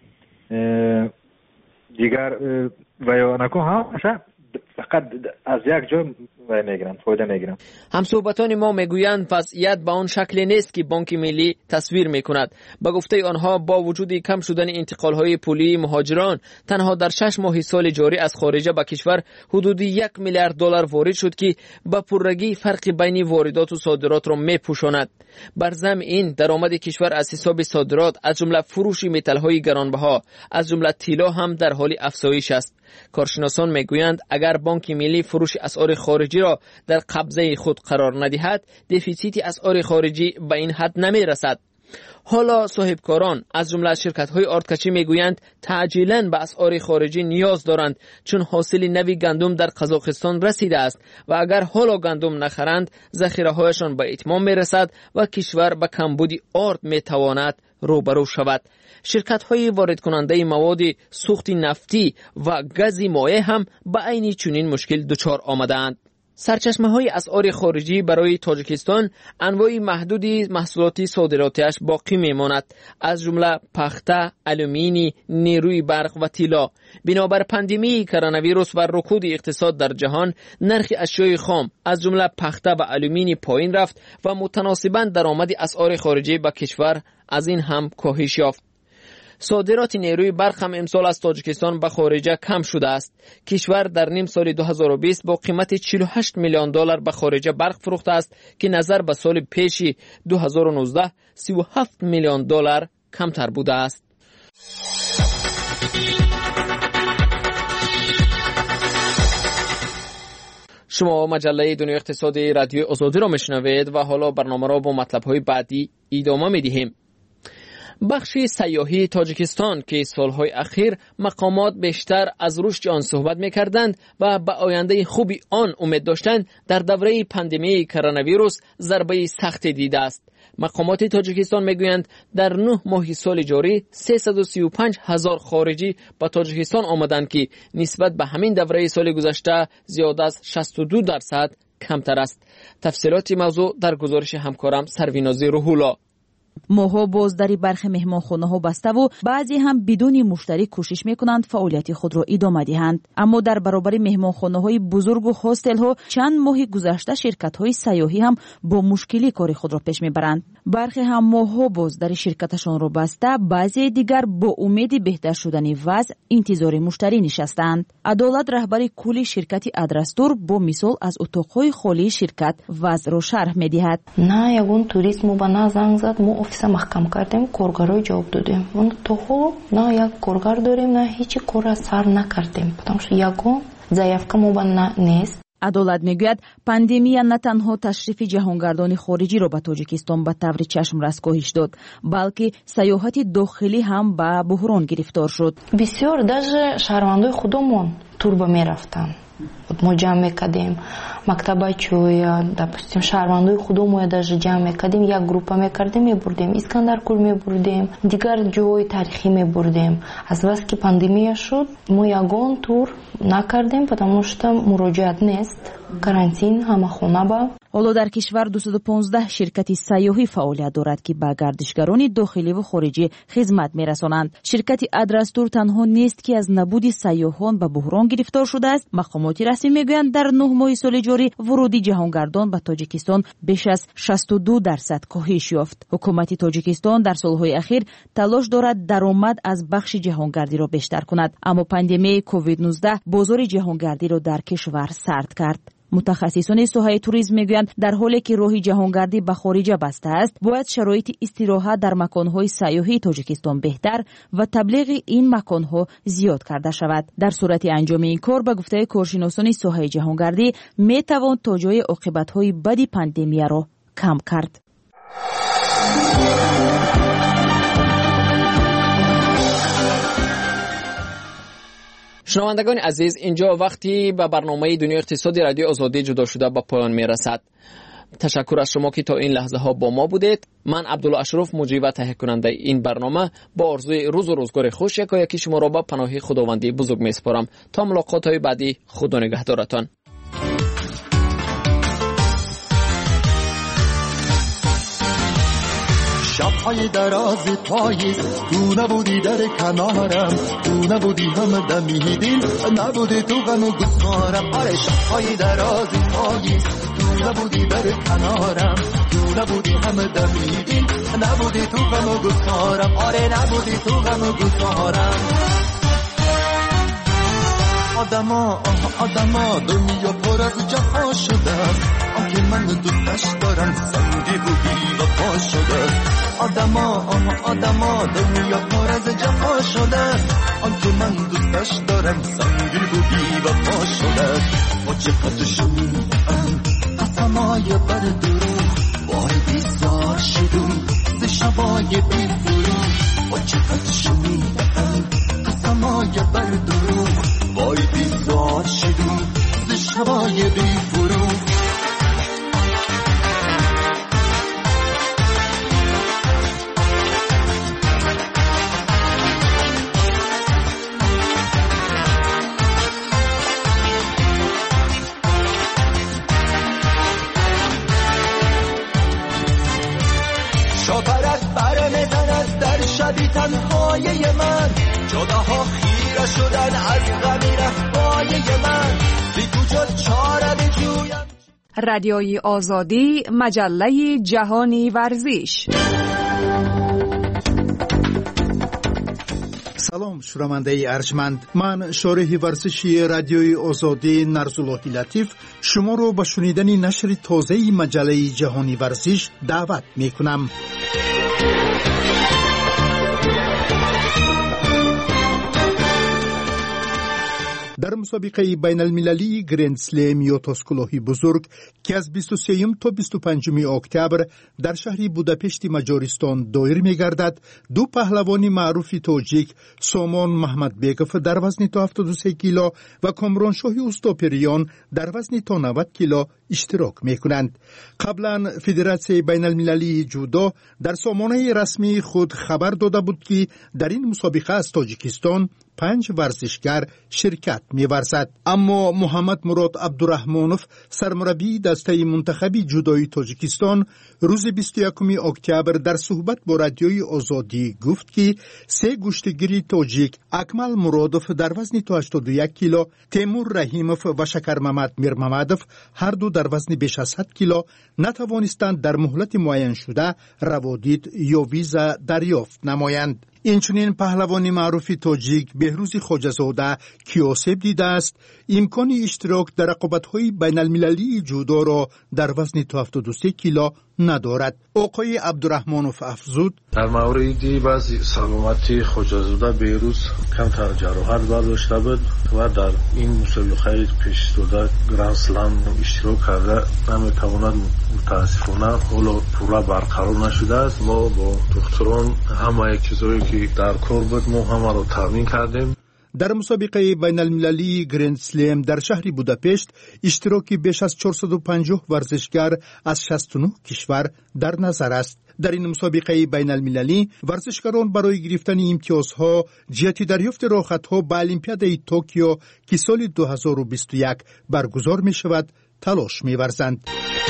دیگر و یا نکن همشه فقط از یک جای میگیرن فایده میگیرن. همصحبتان ما میگویند وضعیت به آن شکل نیست که بانک ملی تصویر میکند. به گفته آنها با وجود کم شدن انتقال‌های پولی مهاجران، تنها در شش ماه سال جاری از خارجه به کشور حدود یک میلیارد دلار وارد شد که با پررگی فرق بین واردات و صادرات را میپوشاند. بر ضمن این درآمد کشور از حساب صادرات از جمله فروش متال‌های گرانبها از جمله طلا هم در حال افزایش است. کارشناسان میگویند اگر بانک ملی فروش اسعار خارجی را در قبضه خود قرار ندهد، دفیسیت اسعار خارجی به این حد نمی رسد. حالا صاحبکاران از جمله شرکت‌های آردکشی میگویند تعجیلاً به اسعار خارجی نیاز دارند، چون حاصل نوی گندم در قزاقستان رسیده است و اگر حالا گندم نخرند ذخیره‌هایشان به اتمام میرسد و کشور به کمبود آرد میتواند روبرو شود. شرکت‌های وارد کننده مواد سوخت نفتی و گاز مایع هم به عین چنین مشکل دچار آمدند. سرچشمه‌های اسعار خارجی برای تاجیکستان انواع محدودی محصولات صادراتیش باقی میماند، از جمله پخته، آلومینی، نیروی برق و طلا. بنابر پاندمی کرونا ویروس و رکود اقتصاد در جهان، نرخ اشیاء خام از جمله پخته و آلومینی پایین رفت و متناسباً درآمد اسعار خارجی به کشور از این هم کاهش یافت. صادرات نیروی برق هم امسال از تاجیکستان به خارجه کم شده است. کشور در نیم سال دو هزار و بیست با قیمت چهل و هشت میلیون دلار به خارجه برق فروخته است که نظر به سال پیش دو هزار و نوزده سی و هفت میلیون دلار کمتر بوده است. شما مجله دنیای اقتصادی رادیو آزادی را میشنوید و حالا برنامه را با مطلب‌های بعدی ادامه می‌دهیم. بخش سیاحی تاجیکستان که سالهای اخیر مقامات بیشتر از رشد آن صحبت می‌کردند و به آینده خوبی آن امید داشتند، در دوره پاندمی کرونا ویروس ضربه سختی دیده است. مقامات تاجیکستان میگویند در نه ماه سال جاری سیصد و سی و پنج هزار خارجی به تاجیکستان آمدند که نسبت به همین دوره سال گذشته زیاده از شصت و دو درصد کمتر است. تفصیلات موضوع در گزارش همکارم سروینازی روحولا. ماها بازداری برخی مهمانخانه‌ها بسته و بعضی هم بدون مشتری کوشش میکنند فعالیت خود را ادامه دهند. اما در برابر مهمانخانه‌های بزرگ و هاستل‌ها چند ماه گذشته شرکت‌های سیاحی هم با مشکلی کار خود را پیش میبرند. برخی هم ماها بازداری شرکتشان را بسته، بعضی دیگر با امید بهتر شدن وضع انتظار مشتری نشستند. عدالت رهبر کل شرکت ادرستور با مثال از اتاق‌های خالی شرکت وضع را شرح می‌دهد. نه یگون توریست مو بنا زنگ زد، مو офиса маҳкам кардем, коргаро ҷавоб додем. Он то на як коргар дорем, на ҳеҷ кора сар накардем, потому что ягон заявка мо ба нест. عدالت میگوید پاندемیا نه تنها تشریف جهانگردان خارجی را به تاجیکستان به طور چشم رس کاهش داد، بلکه سیاحت داخلی هم به بحران گرفتار شد. بسیار даже шаҳрвандои худомон турба мерафтанд. мо ҷамъ мекардем мактабачоя, допустим шаҳрвандои худомоя даже ҷамъ мекардем, як группа мекардем, мебурдем Искандаркӯл, мебурдем дигар ҷойҳои таърихӣ, мебурдем. аз вақте ки пандемия шуд мо ягон тур накардем, потому что муроҷиат нест, карантин, ҳама хона ба. حالا در کشور دویست و پانزده شرکت سیاحی فعالیت دارد که به گردشگران داخلی و خارجی خدمت می‌رسانند. شرکت ادرستور تنها نیست که از نبود سیاحان به بحران گرفتار شده است. مقامات رسمی میگویند در نه ماه سال جاری ورود جهانگردان به تاجیکستان بیش از شصت و دو درصد کاهش یافت. حکومت تاجیکستان در سالهای اخیر تلاش دارد درآمد از بخش جهانگردی را بیشتر کند، اما پاندمی کووید نوزده بازار جهانگردی را در کشور سرد کرد. متخصصان ساحه توریسم میگویند در حالی که راه جهانگردی به خارج بسته است، باید شرایط استراحت در مکانهای سیاحی تاجیکستان بهتر و تبلیغ این مکانها زیاد کرده شود. در صورت انجام این کار به گفته کارشناسان ساحه جهانگردی میتوان تا جای عاقبت‌های بد پاندمی را کم کرد. شنوندگان عزیز، اینجا وقتی به برنامه دنیای اقتصادی رادیو آزادی جدا شده به پایان میرسد. تشکر از شما که تا این لحظه ها با ما بودید. من عبدالله اشرف مجری و تهیه کننده این برنامه با آرزوی روز و روزگار خوش یکایکی شما را به پناه خداوندی بزرگ میسپارم. تا ملاقات های بعدی، خدا نگهدارتان. شب‌های دراز پاییز تو نبودی در کنارم، تو نبودی هم دمی دل نبودی تو غم و گفتارم. آره شب‌های دراز پاییز تو نبودی در کنارم، تو نبودی هم دمی دل نبودی تو غم و گفتارم. آره نبودی تو غم و گفتارم. آدما آدما دنیا پر از جفا شده، آنکه من دوستش دارم سنگی بودی و پا شده. آدما آدما دنیا پر از جفا شده، آنکه من دوستش دارم سنگی بودی و پا شده. با چقدر شنیدم قسمای بر دروغ، وای بیزار شدم ز شبای بی فروغ. با چقدر شنیدم قسمای بر دروغ، وای بیزار شدم ز شبای بی فروغ. شاپرک بر میزند در شبی تنهای من، جداها خیره شدن از غمی رفای من. بی کجا چاره بجویم. رادیوی آزادی، مجله جهانی ورزش. سلام شنونده ارجمند، من شارح ورزشی رادیوی آزادی نرزاللهی لطیف شما رو به شنیدن نشر تازه مجله جهانی ورزش دعوت می کنم. در مسابقه بین المللی گرند سلم یا تاسکلوهی بزرگ که از بیست و سه تا بیست و پنج اکتبر در شهر بوداپشت مجارستان دایر می گردد، دو پهلوان معروف تاجیک سامان محمد بیگف در وزن تا هفتاد و سه کیلو و کامران شاهی اوستاپریان در وزن تا نود کیلو اشتراک می کنند. قبلا فدراسیون بین المللی جودو در سامانه رسمی خود خبر داده بود که در این مسابقه از تاجیکستان پنج ورزشگر شرکت می‌ورزد. اما محمد مراد عبدالرحمانوف سرمربی دسته منتخبی جودوی تاجیکستان روز بیست و یکم اکتبر در صحبت با رادیوی آزادی گفت که سه گشتگیری تاجیک اکمل مرادوف در وزن تا هشتاد و یک کیلو، تیمور رحیموف و شکر محمد میرمحمدوف هر دو در وزن بیش از صد کیلو نتوانستند در مهلت معین شده روادید یا ویزا دریافت نمایند. اینچنین پهلوانی معروف تاجیک بهروز خواجه‌زاده کیاسب دیده است امکان اشتراک در رقابت‌های بین المللی جودو را در وزن تا هفتاد و سه کیلو ندارد. آقای عبدالرحمانوف افزود در موردی بعضی سلامتی خواجه‌زاده بهروز کمتر جراحت برداشته بود و در این مسابقه پیش داده گرند سلم اشتراک کرده نمیتواند، متاسفانه حالا پورا برقرار نشده است. ما با دکتران همه چیزایی که در کار بود ما همه را تامین کردیم. در مسابقه بین المللی گرند سلم در شهر بوداپشت اشتراکی بیش از چهارصد و پنجاه ورزشگر از شصت و نه کشور در نظر است. در این مسابقه بین المللی ورزشکاران برای گرفتن امتیازها جهت دریافت راحت‌ها به المپیاد توکیو که سال دو هزار و بیست و یک برگزار می شود تلاش می ورزند.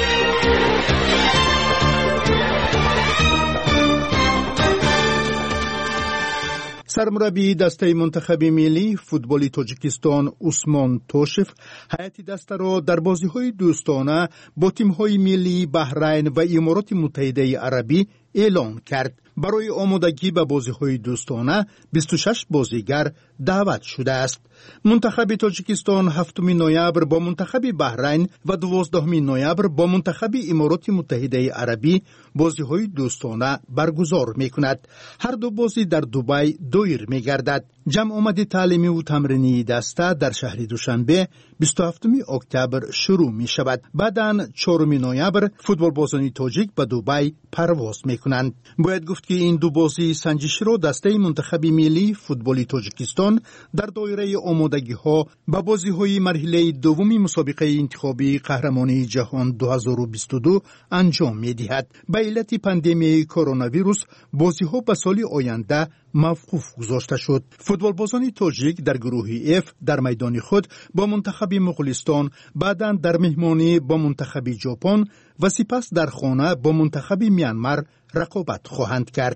سرمربی دسته منتخب ملی فوتبال تاجیکستان عثمان توشف هیئت دسته را در بازی‌های دوستانه با تیم‌های ملی بحرین و امارات متحده عربی اعلان کرد. برای آمادگی به بازی‌های دوستانه بیست و شش بازیگر دعوت شده است. منتخب تاجیکستان هفتم نوامبر با منتخب بحرین و دوازدهم نوامبر با منتخب امارات متحده عربی بازی‌های دوستانه برگزار می‌کند. هر دو بازی در دبی دایر می‌گردد. جمع آمد تعلیمی و تمرینی دسته در شهر دوشنبه بیست و هفتم اکتبر شروع می‌شود. بعداً چهارم نوامبر فوتبال بازان تاجیک به دبی پرواز می‌کنند. باید گفت که این دو بازی سنجشی را دسته منتخب ملی فوتبال تاجیکستان در دایره آمادگی‌ها به بازی‌های مرحله دوم مسابقه انتخابی قهرمانی جهان دو هزار و بیست و دو انجام می‌دهد. به علت پاندمی کرونا ویروس بازی‌ها به سال آینده موقوف گذاشته شد. فوتبال بازان تاجیک در گروه اف در میدان خود با منتخب مغولستان، بعداً در مهمانی با منتخب ژاپن و سپس در خانه با منتخب میانمار رقابت خواهند کرد.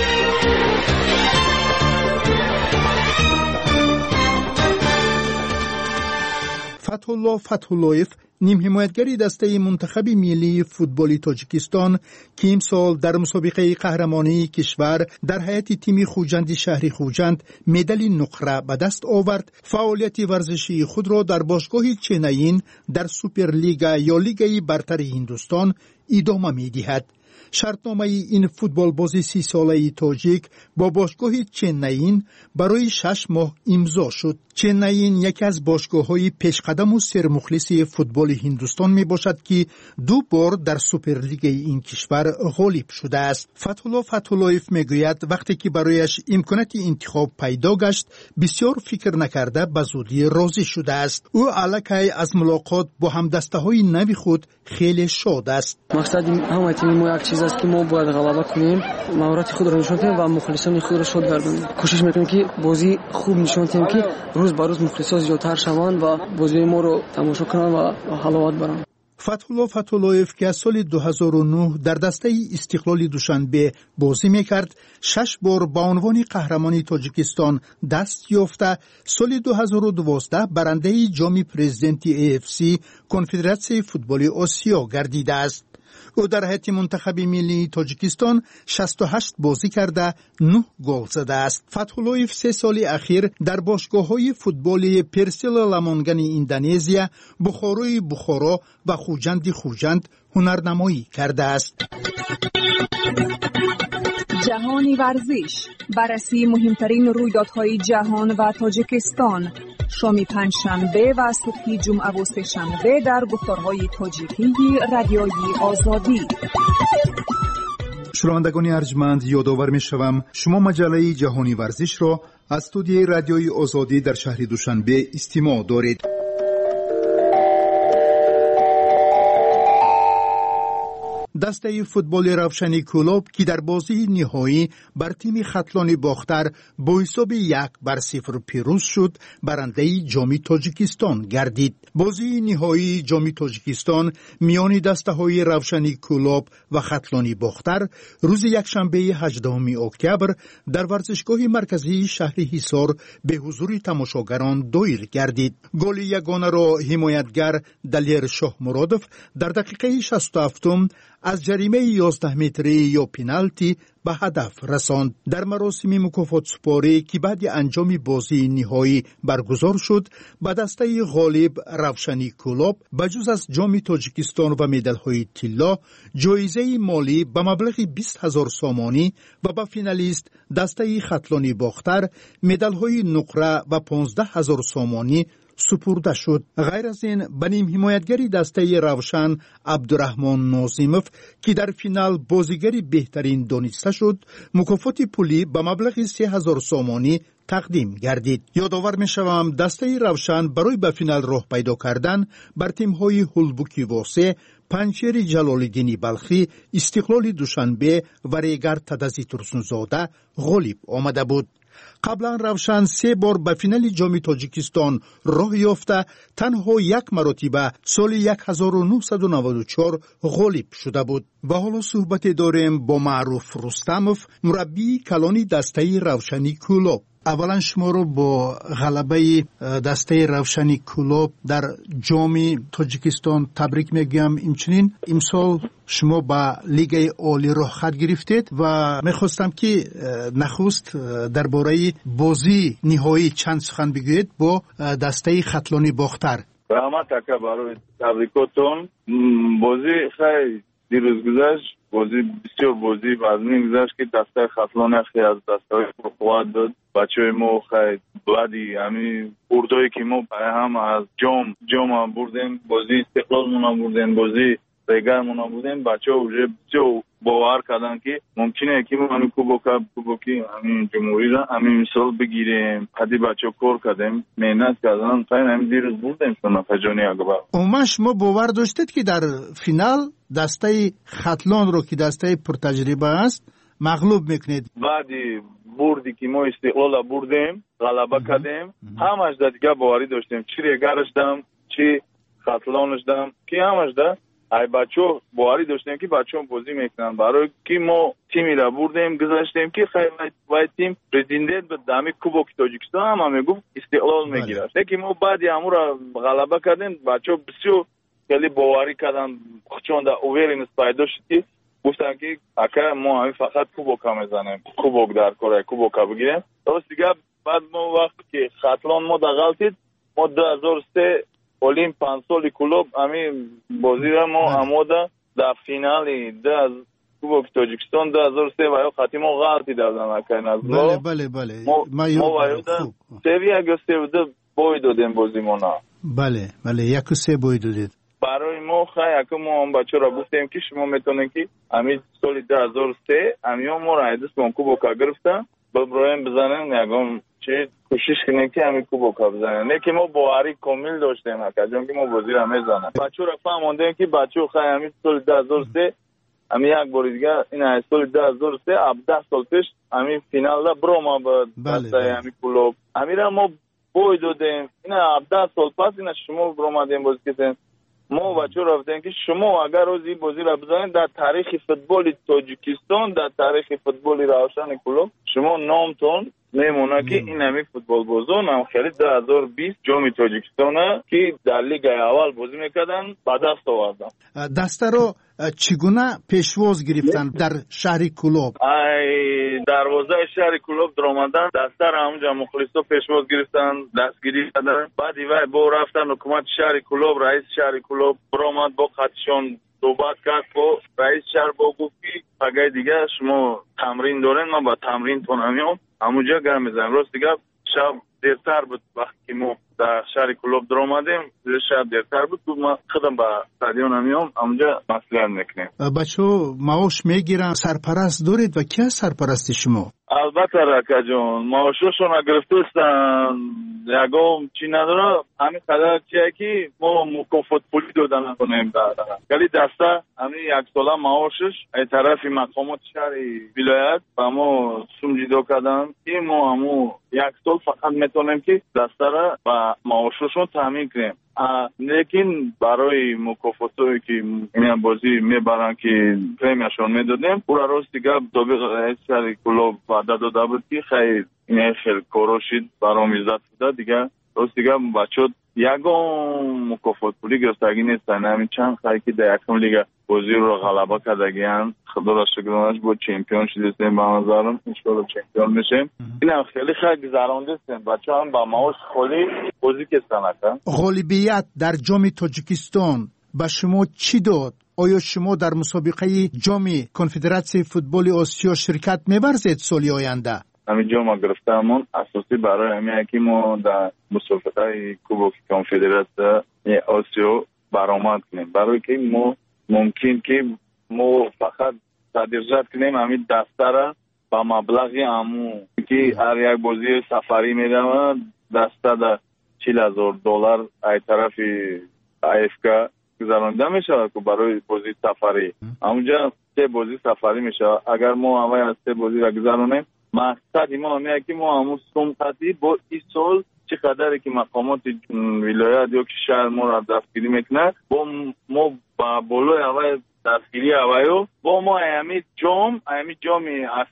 فتح‌الله فتح‌اللهیف نیم حمایتگری دسته منتخب ملی فوتبال تاجیکستان که امسال در مسابقه قهرمانی کشور در هیئت تیم خوجند شهر خوجند مدال نقره به دست آورد، فعالیت ورزشی خود را در باشگاه چنین در سوپرلیگ یا لیگ برتر هندوستان ادامه می‌دهد. شرطنامه این فوتبال بازی سی ساله تاجیک با باشگاه چنین برای شش ماه امضا شد. چنین یکی از باشگاه‌های پیشقدم و سرمخلص فوتبال هندوستان می باشد که دو بار در سوپرلیگ این کشور غالب شده است. فتح‌الله فتح‌اللهیف میگوید وقتی که برایش امکانات انتخاب پیدا گشت بسیار فکر نکرده به زودی راضی شده است. او الکی از ملاقات با همدسته‌های نوی خود خیلی شاد است. مقصد همه تیم ما یک چیز است که ما باید غلبه کنیم، مهارت خود را نشان دهیم و مخلصان خود را شاد گردانیم. کوشش میکنیم که بازی خوب نشان دهیم که روز به روز مخلصان زیادتر شوند و بازی ما رو تماشا کنند و حلاوت برند. فتح‌الله فتح‌اللهیف که از سال دو هزار و نه در دسته استقلال دوشنبه بازی میکرد، شش بار با عنوان قهرمانی تاجیکستان دست یافته، سال دو هزار و دوازده برنده جام پرزیدنتی ای اف سی کنفدراسیون فوتبال آسیا گردیده است. او در هیئت منتخب ملی تاجیکستان شصت و هشت بازی کرده نه گل زده است. فتح‌اللهیف سه سال اخیر در باشگاه‌های فوتبال پرسل لامونگن اندونزیا، بخاروی بخارا و خوجند خوجند هنرنمایی کرده است. جهانی ورزش، بررسی مهمترین رویدادهای جهان و تاجیکستان، شام پنجشنبه و صبح جمعه و سه‌شنبه در گفتارهای تاجیکی رادیوی آزادی. شنوندگان ارجمند، یادآور می‌شوم شما مجله جهانی ورزش را از استودیوی رادیوی آزادی در شهر دوشنبه استماع دارید. دسته فوتبال روشنی کلوب که در بازی نهایی بر تیم خطلان باختر با حساب یک بر صفر پیروز شد، برنده جام تاجیکستان گردید. بازی نهایی جام تاجیکستان میان دسته های روشنی کلوب و خطلانی باختر روز یکشنبه هجدهم اکتبر در ورزشگاه مرکزی شهر حصار به حضور تماشاگران دایر گردید. گل یگانه را حمایتگر دلیر شاه مرادف در دقیقه شصت و هفت از جریمه یازده متری یا پنالتی به هدف رساند. در مراسم مکافات سپاری که بعد انجام بازی نهایی برگزار شد، به دسته غالب روشنی کلوب بجز از جام تاجیکستان و مدال‌های طلا، جایزه مالی به مبلغ بیست هزار سامانی و به فینالیست دسته خطلانی باختر مدال‌های نقره و پانزده هزار سامانی سپرده شد. غیر از این به نیم حمایتگری دسته روشن عبدالرحمن نازیموف که در فینال بازیگری بهترین دانسته شد، مکافات پولی به مبلغ سه هزار سامانی تقدیم گردید. یادآور می‌شوم دسته روشن برای به فینال راه پیدا کردن بر تیم‌های هولبوکی واسه، پنجشیر جلال‌الدین بلخی، استقلال دوشنبه و ریگر تدزی ترسونزاده غالب آمده بود. قبلا روشن سه بار به فینال جام تاجیکستان راه یافته تنها یک مرتبه سال هزار و نهصد و نود و چهار غالب شده بود. و حالا صحبت داریم با معروف رستموف، مربی کلانی دسته روشنی کلوب. اولا شما رو با غلبه دسته روشنی کلوب در جام تاجیکستان تبریک میگم. همچنین امسال شما با لیگ عالی راه خط گرفتید و میخواستم که نخست درباره بازی نهایی چند سخن بگویید با دسته خطلانی باختر. رحمت تکا برای تبریکاتون. بازی خیلی دیروز گذشت، بازی بسیار بازی وزنی گذشت که دسته خطلان خیلی از دسته های قوت داد. بچه های ما خیلی بلدی همین بردایی که ما هم از جام جام هم بردیم، بازی استقلال مون بردیم، بازی ریگر مون بردیم. بچه ها اوجه بسیار باور کردن که ممکنه که ما همین کوبوکا کوبوکی همین جمهوری را همین مثال بگیریم. حدی بچه ها کار کردیم، محنت کردن، خیلی همین دیروز بردیم شما فجانی اگبر. اما شما باور داشتید که در فینال دسته خطلان رو که دسته پرتجربه است مغلوب میکنید؟ بعدی بردی که ما استقلال بردیم، غلبه کردیم، همش دا دیگه باوری داشتیم. چی ریگرش دم، چی خطلانش دم، که همش دا ای بچو باوری داشتیم که بچو بازی میکنن. برای که ما تیمی را بردیم گذاشتیم که خیلی باید تیم پرزیدنت به دامی کوبوک تاجیکستان هم هم میگفت استقلال میگیره. لیکن ما بعدی همون را غلبه کردیم، بچو بسیار خیلی باوری کردن، چون دا اوورینس پیدا شد که گفتن که اکر ما همین فقط کوبوک هم میزنیم، کوبوک در کاره کوبوک ها بگیریم. درست دیگه بعد ما وقت که خطلان ما دا غلطید، ما دو هزار و سه اولیم پنج سالی کلوب همین بازی را ما اموده در فینالی ده کوبوک تاجیکستان دو هزار و سه و یا خطی ما غلطی دادن اکر نزدو. بله بله بله ما وایده سوی اگه سویده بای دادیم بازی ما نه. بله بله یک سه بای دادید. برای ما خیلی که ما هم بچه را گفتیم که شما میتونید که همین سال دو هزار و سه همین ما را ایدست با کوبوکا گرفتن ببرایم بزنن یکم چه کوشش کنیم که همین کوبوکا بزنن. نه که ما باوری کامل داشتیم اکر جون که ما بازی را میزنن. بچه را فهموندیم که بچه خیلی همین سال دو هزار و سه همین یک بار دیگه این سال دو هزار و سه ده سال پیش همین فینال را برو ما به دسته همین کلوب همین را ما بای دادیم. این ده سال پس این شما برو مادیم بازی کردیم. ما بچه رفتیم که شما اگر روزی بازی را بزنید در تاریخ فوتبال تاجیکستان، در تاریخ فوتبال روشن کلوب شما نامتون میمونه که این همی فوتبال بازان هم خیلی دو هزار و بیست جام تاجیکستان که در لیگ اول بازی میکردن به دست آوردن. دسته رو چگونه پیشواز گرفتن در شهر کلوب؟ ای دروازه شهر کلوب در آمدن دسته رو همونجا مخلصا پیشواز گرفتن، دستگیری کردن. بعد ایوه با رفتن حکومت شهر کلوب، رئیس شهر کلوب برآمد با خطشون صحبت کرد با رئیس شهر، با گفت که اگه دیگه شما تمرین دارین من با تمرین تون میام همونجا گرم میزنم. راست دیگه شب دیرتر بود وقتی که ما در شهر کلوب در آمدیم، شب دیرتر بود تو ما خودم با استادیون میام همونجا مسئله میکنیم. بچه معاش میگیرن، سرپرست دارید و کی سرپرستی شما؟ البته رکا جان معاششون گرفتستن یکم چی نداره همین قدر چیه که ما مکافات پولی دادن کنیم دادن ولی دسته همین یک ساله معاشش ای طرفی مقامات شهر ولایت و ما سمجیدو کردن که ما همو یک سال فقط میتونیم که دسته را و معاششون تامین کنیم. لیکن برای مکافاتی که این بازی میبرن که پرمیشون میدادیم پورا راست دیگه طبق رئیس شهر کلوب وعده داده بود که خیلی این خیلی کاروشید برام عزت بوده دیگه. راست دیگه بچه یکم مکافات پولی گرفتگی نیستن، همین چند خیلی که در یکم لیگ بازی رو غلبه کردگیان خدا را شکرانش بود چمپیون شدیم با نظرم انشالله چمپیون میشیم. این هم خیلی خیلی گذرانده هستیم بچه هم با معاش خالی بازی کستن هستن. غالبیت در جام تاجیکستان به شما چی داد؟ آیا شما در مسابقه جام کنفدراسیون فوتبال آسیا شرکت می‌ورزید سالی آینده؟ همین جام گرفتمون اساسی برای همین که ما در مسابقه کوبک کنفدراسیون آسیا برآمد کنیم، برای که ما ممکن که ما فقط تدریجات کنیم همین دسته را با مبلغی همو که هر یک بازی سفری میدم دسته در چهل هزار دلار ای طرف ایفکا گذرانده میشه که برای بازی سفری همونجا سه بازی سفری میشه. اگر ما همه از سه بازی را گذرانیم مقصد ما همه که ما همون سمقتی با این سال چقدر که مقامات ولایت یا که شهر ما را دستگیری میکنه با ما با بلوی هوای دستگیری هوایو با ما همین جام همین جام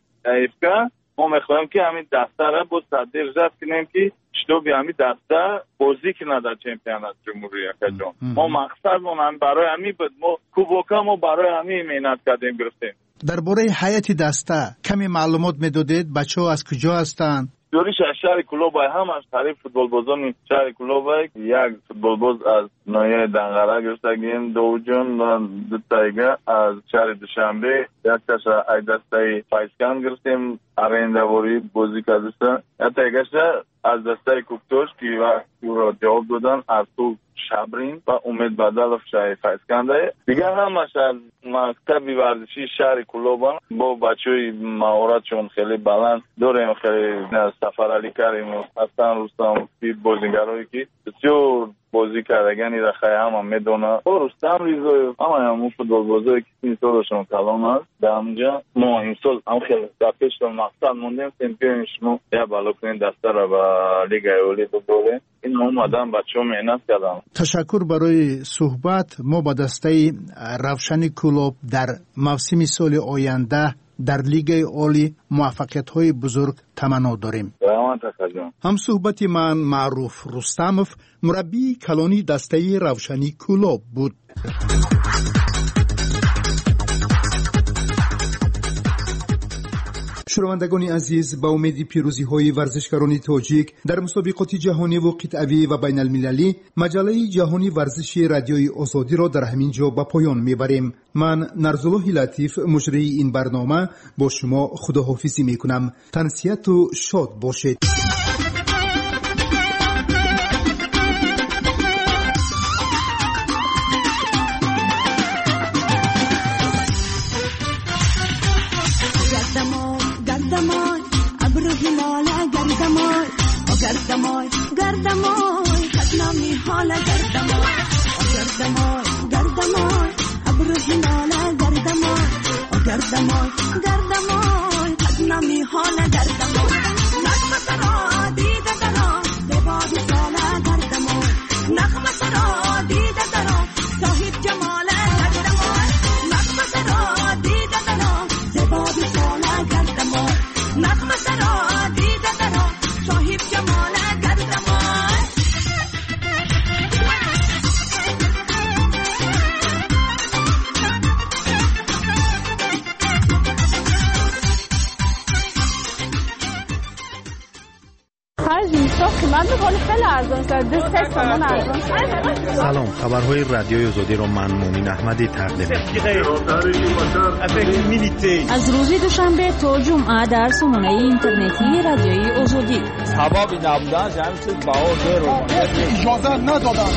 ایفکا ما میخوایم که همین دسته را با صدر جد کنیم که چطور به همین دسته بازی کنه در چمپیونات جمهوری جام. ما مقصد ما هم برای همین بود ما کوبوکا ما برای همین مهنت کردیم گرفتیم. درباره حیات دسته کمی معلومات میدادید؟ بچه ها از کجا هستند؟ دوری شهر کلوب هم از طریق فوتبال بازان شهر کلوب یک فوتبال باز از نایه دنگره گرفتگیم دو جون و دو تایگه از شهر دوشنبه یک تاش ای دسته فایسکان گرفتیم ارینده واری بازی کردستن یک تایگه از دسته کوکتوش که او را جواب دادن از تو شبرین و امید بدل شهر فایسکانده دیگه همش از مکتب ورزشی شهر کلوب با بچه های مهارتشون خیلی بلند داریم. خیلی سفر علی کریم و حسن رستم بازیگرایی که بسیار بازی کردگانی را خیلی هم میدونه با رستم ریزای همه همون فوتبال بازی که این سالشون کلان هست در همونجا ما این سال هم خیلی در پیش و مقصد موندیم چمپیون شما یا بالا کنین دسته را با لیگ ایولی ببریم. این اومدن بچه ها مهنت کردن. تشکر برای صحبت. ما با دسته روشن کلوب در موسم سال آینده در لیگ عالی موفقیت های بزرگ تمنا داریم. هم صحبت من معروف رستموف مربی کلانی دسته روشنی کلوب بود. شنوندگان عزیز، با امید پیروزی های ورزشکاران تاجیک در مسابقات جهانی و قطعی و بین المللی مجله جهانی ورزشی رادیوی آزادی را در همین جا به پایان میبریم. من نرزالله لطیف مجری این برنامه با شما خداحافظی میکنم. تنسیت و شاد باشید. گردمای گردمای خدنامی حالا گردمای گردمای گردمای ابرو هلالا گردمای گردمای گردمای خدنامی حالا گردمای نغمه سرا دیده درا ببادی سالا گردمای نغمه سرا دیده درا صاحب جمالا گردمای نغمه سرا دیده درا ببادی سالا گردمای نغمه سرا دیده درا هر زمستان قیمت میکنه خیلی ارزان است. دست سامان ارزان. سلام، خبرهای رادیوی آزادی را من مومین احمدی تقدیم می‌کنم. از روز دوشنبه تا جمعه در سامانه اینترنتی رادیوی آزادی. سبب نبودن جمعیت باور رو اجازه ندادن.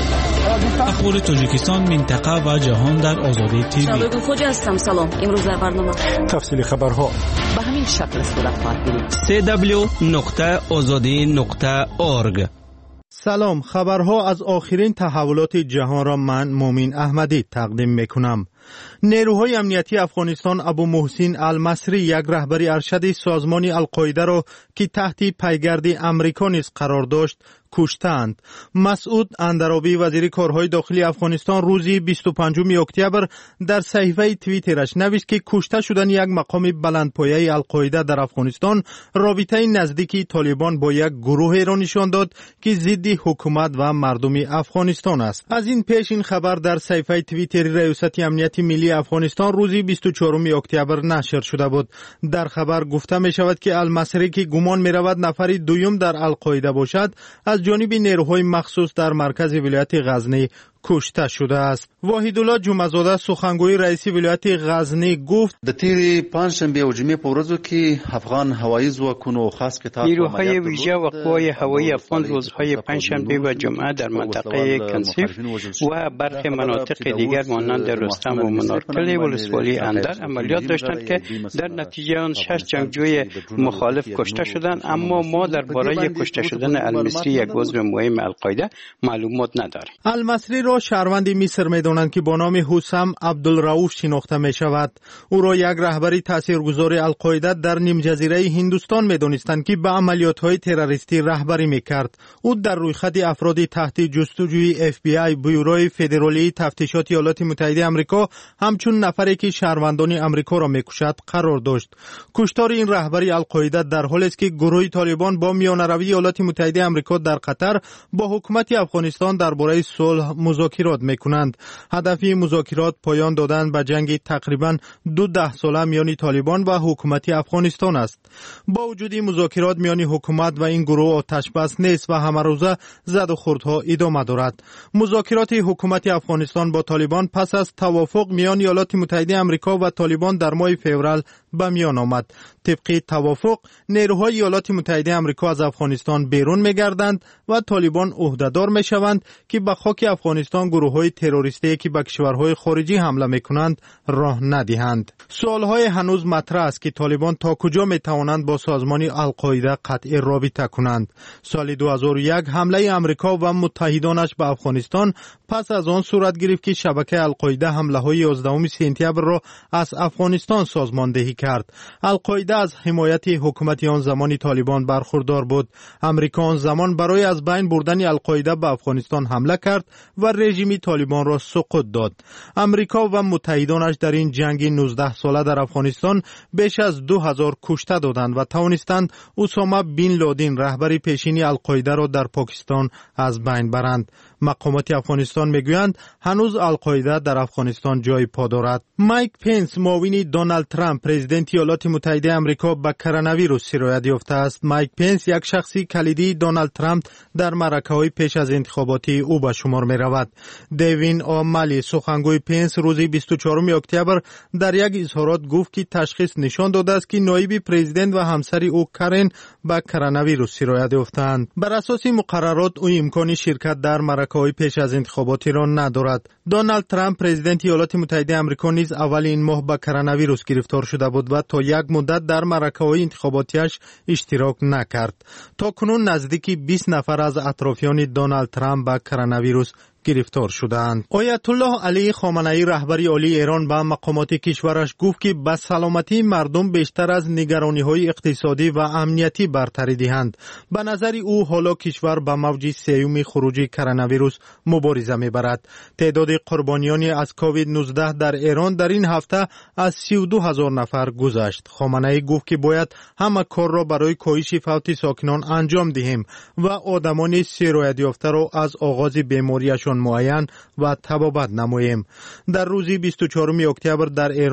اخبار تاجیکستان، منطقه و جهان در آزادی تیوی. شالوگ خوجا هستم. سلام. امروز در برنامه تفصیل خبرها به همین شکل صورت خواهد بود. سی دبلیو نقطه آزادی نقطه اورگ. سلام، خبرها از آخرین تحولات جهان را من مومین احمدی تقدیم میکنم. نیروهای امنیتی افغانستان ابو محسن المصری، یک رهبر ارشد سازمان القاعده را که تحت پیگرد امریکا نیز قرار داشت کشتند. مسعود اندرابی، وزیر کارهای داخلی افغانستان، روز بیست و پنجم اکتبر در صحیفه توییترش نوشت که کشته شدن یک مقام بلندپایه القاعده در افغانستان رابطه نزدیکی طالبان با یک گروه را نشان داد که ضد حکومت و مردم افغانستان است. از این پیش این خبر در صحیفه توییتر ریاست امنیت ملی افغانستان روز بیست و چهارم اکتبر نشر شده بود. در خبر گفته می شود که المصری که گمان می رود نفر دوم در القاعده باشد، از جانب نیروهای مخصوص در مرکز ولایت غزنی کشته شده است. واحدالله جمعه‌زاده، سخنگوی رئیس ولایت غزنی، گفت د تیری پنجشنبه او جمعې په ورځو کې افغان هوایي ځواکونو خاص کتاب نیروهای ویژه و قوای هوایی افغان روزهای پنجشنبه و جمعه در منطقه کنسیف و برخی مناطق دیگر مانند رستم و منارکل ولسوالی اندر عملیات داشتند که در نتیجه آن شش جنگجوی مخالف کشته شدند، اما ما درباره کشته شدن المصری، یک عضو مهم القاعده، معلومات نداریم. المصری را شهروند مصر می‌دانند که با نام حسام عبدالرؤوف شناخته می‌شود. او را یک رهبر تاثیرگذار القاعده در نیم جزیره هندوستان می‌دانستند که به عملیات‌های تروریستی رهبری می‌کرد. او در رویخط افراد تحت جستجوی اف بی آی، بیوروی فدرالی تفتیشات ایالات متحده آمریکا، همچون نفری که شهروندان آمریکا را می‌کشد قرار داشت. کشتار این رهبر القاعده در حالی است که گروه طالبان با میانه‌روی ایالات متحده آمریکا در قطر با حکومت افغانستان درباره صلح مذاکرات میکنند. هدف مذاکرات پایان دادن به جنگ تقریبا دو ده ساله میان طالبان و حکومت افغانستان است. با وجود مذاکرات میان حکومت و این گروه آتش بس نیست و همه روزه زد و خوردها ادامه دارد. مذاکرات حکومت افغانستان با طالبان پس از توافق میان ایالات متحده آمریکا و طالبان در ماه فوریه به میان آمد. طبق توافق نیروهای ایالات متحده آمریکا از افغانستان بیرون میگردند و طالبان عهدهدار میشوند که به خاک افغانستان گروه‌های تروریستی که به کشورهای خارجی حمله میکنند راه ندهند. سوالهای هنوز مطرح است که طالبان تا کجا میتوانند با سازمان القاعده قطع رابطه کنند. سال دو هزار و یک حمله آمریکا و متحدانش به افغانستان پس از آن صورت گرفت که شبکه القاعده حمله‌های یازدهم سپتامبر را از افغانستان سازماندهی کرد. القاعده از حمایت حکومت آن زمانی طالبان برخوردار بود. آمریکا آن زمان برای از بین بردن القاعده به افغانستان حمله کرد و رژیم طالبان را سقوط داد. آمریکا و متحدانش در این جنگ نوزده ساله در افغانستان بیش از دو هزار کشته دادند و توانستند اسامه بن لادن، رهبر پیشین القاعده را در پاکستان از بین برند. مقامات افغانستان میگویند هنوز القاعده در افغانستان جای پا دارد. مایک پنس، معاون دونالد ترامپ پرزیدنت ایالات متحده آمریکا، به کرونا ویروس سرایت یافته است. مایک پنس یک شخصی کلیدی دونالد ترامپ در معرکه‌های پیش از انتخاباتی او به شمار می رود. دیوین آمالی، سخنگوی پنس، روز بیست و چهارم اکتبر در یک اظهارات گفت که تشخیص نشان داده است که نایب پرزیدنت و همسر او کرن به کرونا ویروس سرایت یافتند. بر اساس مقررات او امکان شرکت در معرکه‌های پیش از انتخاباتی را ندارد. دونالد ترامپ پرزیدنت ایالات متحده آمریکا نیز اول این ماه به کرونا ویروس گرفتار شده بود و تا یک مدت در معرکه‌های انتخاباتیش اشتراک نکرد. تا کنون نزدیک بیست نفر از اطرافیان دونالد ترامپ به کرونا ویروس گرفتار شدند. آیت الله علی خامنه‌ای، رهبر عالی ایران، به مقامات کشورش گفت که به سلامتی مردم بیشتر از نگرانی‌های اقتصادی و امنیتی برتری دهند. به نظر او حالا کشور به موج سیوم خروج کرونا ویروس مبارزه می‌برد. تعداد قربانیان از کووید نوزده در ایران در این هفته از سی و دو هزار نفر گذشت. خامنه‌ای گفت که باید همه کار را برای کاهش فوت ساکنان انجام دهیم و آدمان سرایت یافته را از آغاز بیماریشان معین و تبابت نماییم. در روز بیست و چهارم اکتبر در ایران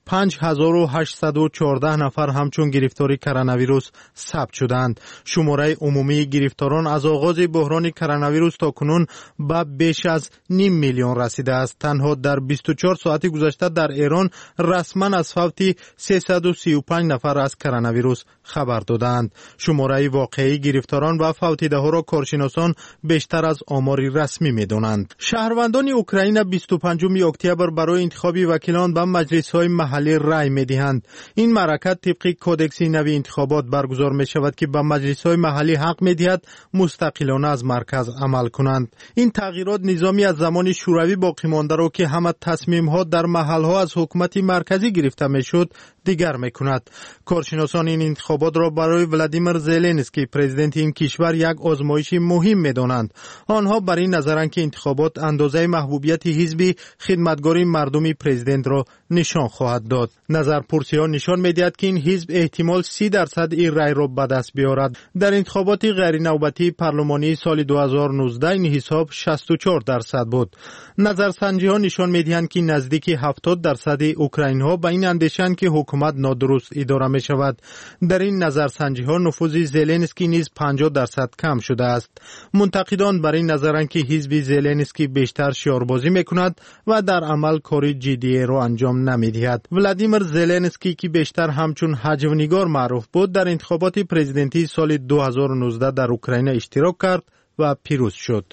پنج هزار و هشتصد و چهارده نفر همچون گرفتاری کرونا ویروس ثبت شدند. شماره عمومی گرفتاران از آغاز بحران کرونا ویروس تا کنون به بیش از نیم میلیون رسیده است. تنها در بیست و چهار ساعت گذشته در ایران رسما از فوت سیصد و سی و پنج نفر از کرونا ویروس خبر دادند. شماره واقعی گرفتاران و فوتیده ها را کارشناسان بیشتر از آماری رسمی می‌دانند. شهروندان اوکراین بیست و پنجم اکتبر برای انتخاب وکیلان به مجلس‌های محلی رای می‌دهند. این معرکت طبق کدکس نوی انتخابات برگزار می‌شود که به مجلس‌های محلی حق می‌دهد مستقلانه از مرکز عمل کنند. این تغییرات نظامی از زمان شوروی باقی مانده را که همه تصمیم‌ها در محل‌ها از حکومت مرکزی گرفته می‌شد دیگر می‌کند. کارشناسان این انتخابات را برای ولادیمیر زلنسکی پرزیدنت این کشور یک آزمایش مهم می‌دانند. آنها بر این نظرند که انتخابات اندازه محبوبیت حزب خدمتگاری مردمی پرزیدنت را نشان خواهد داد. نظرپرسی‌ها نشان می‌دهد که این حزب احتمال سی درصد این رای را به دست بیاورد. در انتخابات غیر نوبتی پارلمانی سال دو هزار و نوزده این حساب شصت و چهار درصد بود. نظرسنجی‌ها نشان می‌دهند که نزدیک هفتاد درصد اوکراینی‌ها به این اندیشند که حکومت نادرست اداره می‌شود. در این نظرسنجی‌ها نفوذ زلنسکی نیز پنجاه درصد کم شده است. منتقدان بر این نظرند که حزب زلنسکی بیشتر شعاربازی می‌کند و در عمل کاری جدی را انجام نمی‌دهد. ولادیمیر زلنسکی که بیشتر همچون هجونیگار معروف بود در انتخابات پرزیدنتی سال دو هزار و نوزده در اوکراین اشتراک کرد و پیروز شد.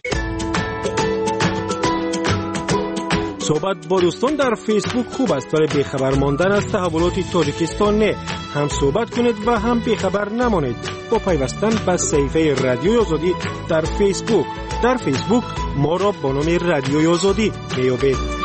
صحبت با دوستان در فیسبوک خوب است ولی بیخبر ماندن از تحولات تاجیکستان نه. هم صحبت کنید و هم بیخبر نمانید با پیوستن به صفحه رادیوی آزادی در فیسبوک. در فیسبوک ما را با نام رادیوی آزادی میابید.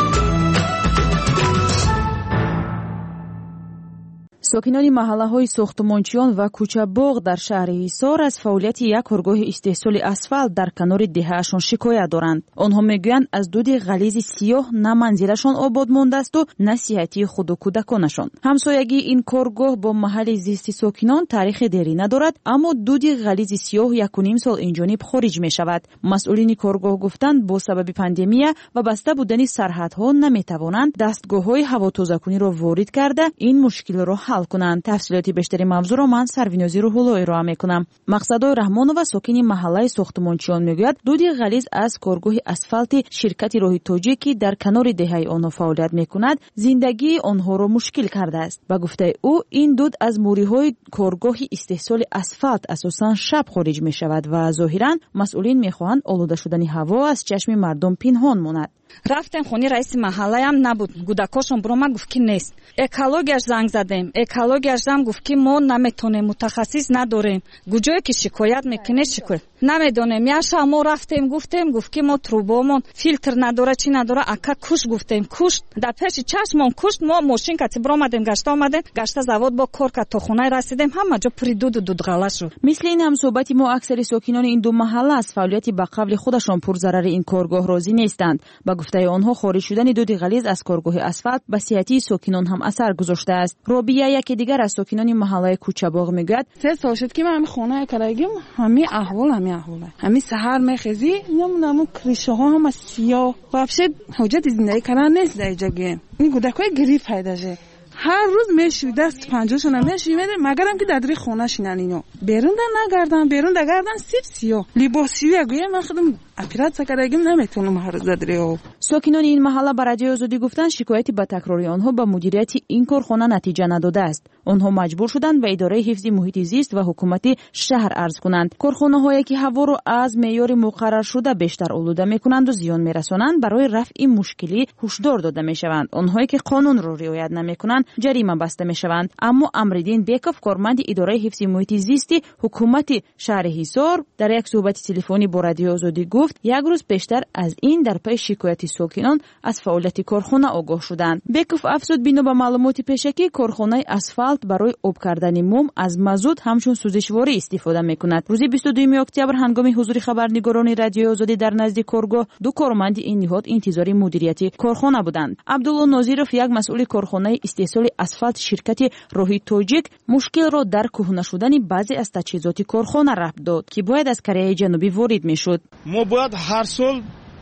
ساکنان محله‌های ساختمانچیان و کوچه‌باغ در شهر حصار از فعالیت یک کارگاه استحصال اسفالت در کنار دهه‌شان شکایت دارند. آنها میگویند از دود غلیظ سیاه نه منزلشان آباد مانده است و نه صحتی خود و کودکانشان. همسایگی این کارگاه با محل زیست ساکنان تاریخ دیرینه دارد، اما دود غلیظ سیاه یک و نیم سال اینجانب خارج می شود. مسئولین کارگاه گفتند با سبب پاندمی و بسته بودن سرحدها نمیتوانند دستگاه‌های هواتازه‌کنی را وارد کرده این مشکل را حل کنند. تفصیلات بیشتری موضوع را من سروینازی روح‌الله ارائه میکنم. مقصدای رحمانова ساکنی محله ساختمانچیان میگوید دود غلیظ از کارگاه اسفالت شرکت راه تاجیکی در کنار دهه آنها فعالیت میکند زندگی آنها را مشکل کرده است. با گفته او این دود از موریهای کارگاه استحصال اسفالت اساساً شب خارج می شود و ظاهراً مسئولین میخواهند آلوده شدن هوا از چشم مردم پنهان ماند. рафтем хони раиси маҳаллаям набуд гудакошон буромад гуфт ки нест экологияш занг задем экологияш зам гуфт ки мо наметонем мутахассис надорем гуҷое ки шикоят мекунед шикоят намедонем яша мо рафтем гуфтем гуфт ки мо трубомон филтр надора чӣ надора ака куш гуфтем кушт дар пеши чашмон кушт мо мошин кати буромадем гашта омадем гашта завод бо кор кад то хонаи расидем ҳама ҷо пури дуду дудғала шуд. мисли ин ҳамсоҳбати мо аксари сокинони ин ду маҳалла аз фаъолияти ба қавли худашон пурзарари ин коргоҳ розӣ нестанд. ба гуфтаи онҳо خارج شدن دود غلیظ از کارگاه اسفالت به صحتی ساکنان هم اثر گذاشته است. رابیه یکی دیگر از ساکنان محله کوچه‌باغ میگوید سه سال شد که من همین خانه کرایگیم همین احوال همین احواله همین سحر میخزی نمونم کریشه ها هم سیاه واپس حجت زندگی کردن نیست در جگه این گودکای گریف پیدا شه هر روز میشوی دست پنجاشون هم میشوی میده مگرم که دادری خونه شینن اینو بیرون در نگردن بیرون در گردن سیب سیاه لباسیه گویا من خودم اپرات کردم نمیتونم هر روز دادری او. ساکنان این محله به رادیوی آزادی گفتن شکایتی به تکراری آنها به مدیریت این کارخانه نتیجه نداده است. آنها مجبور شدند به اداره حفظ محیط زیست و حکومت شهر عرض کنند. کارخانه هایی که هوا را از معیار مقرر شده بیشتر آلوده میکنند و زیان میرسانند برای رفع مشکلی هشدار داده میشوند. آنهایی که قانون را رعایت نمیکنند جریمه بسته میشوند. اما امردین بیکوف کارمند اداره حفظ محیط زیست حکومت شهر حصار در یک صحبت تلفنی با رادیو آزادی گفت یک روز پیشتر از این در پی شکایت ساکنان از فعالیت کارخانه آگاه شدند. بیکوف افزود بنا به معلومات پیشکی کارخانه اسفالت برای آب کردن موم از مازوت همچون سوزشواری استفاده میکند. روز بیست و دوم اکتبر هنگام حضور خبرنگاران رادیو آزادی در نزد کارگاه دو کارمند این نهاد انتظار مدیریت کارخانه بودند. عبدالله ناظرов یک مسئول کارخانه استحصال اسفالت شرکت راهی تاجیک مشکل را در کهنه شدن بعضی از تجهیزات کارخانه ربط داد که باید از کره جنوبی وارد میشد. ما باید هر سال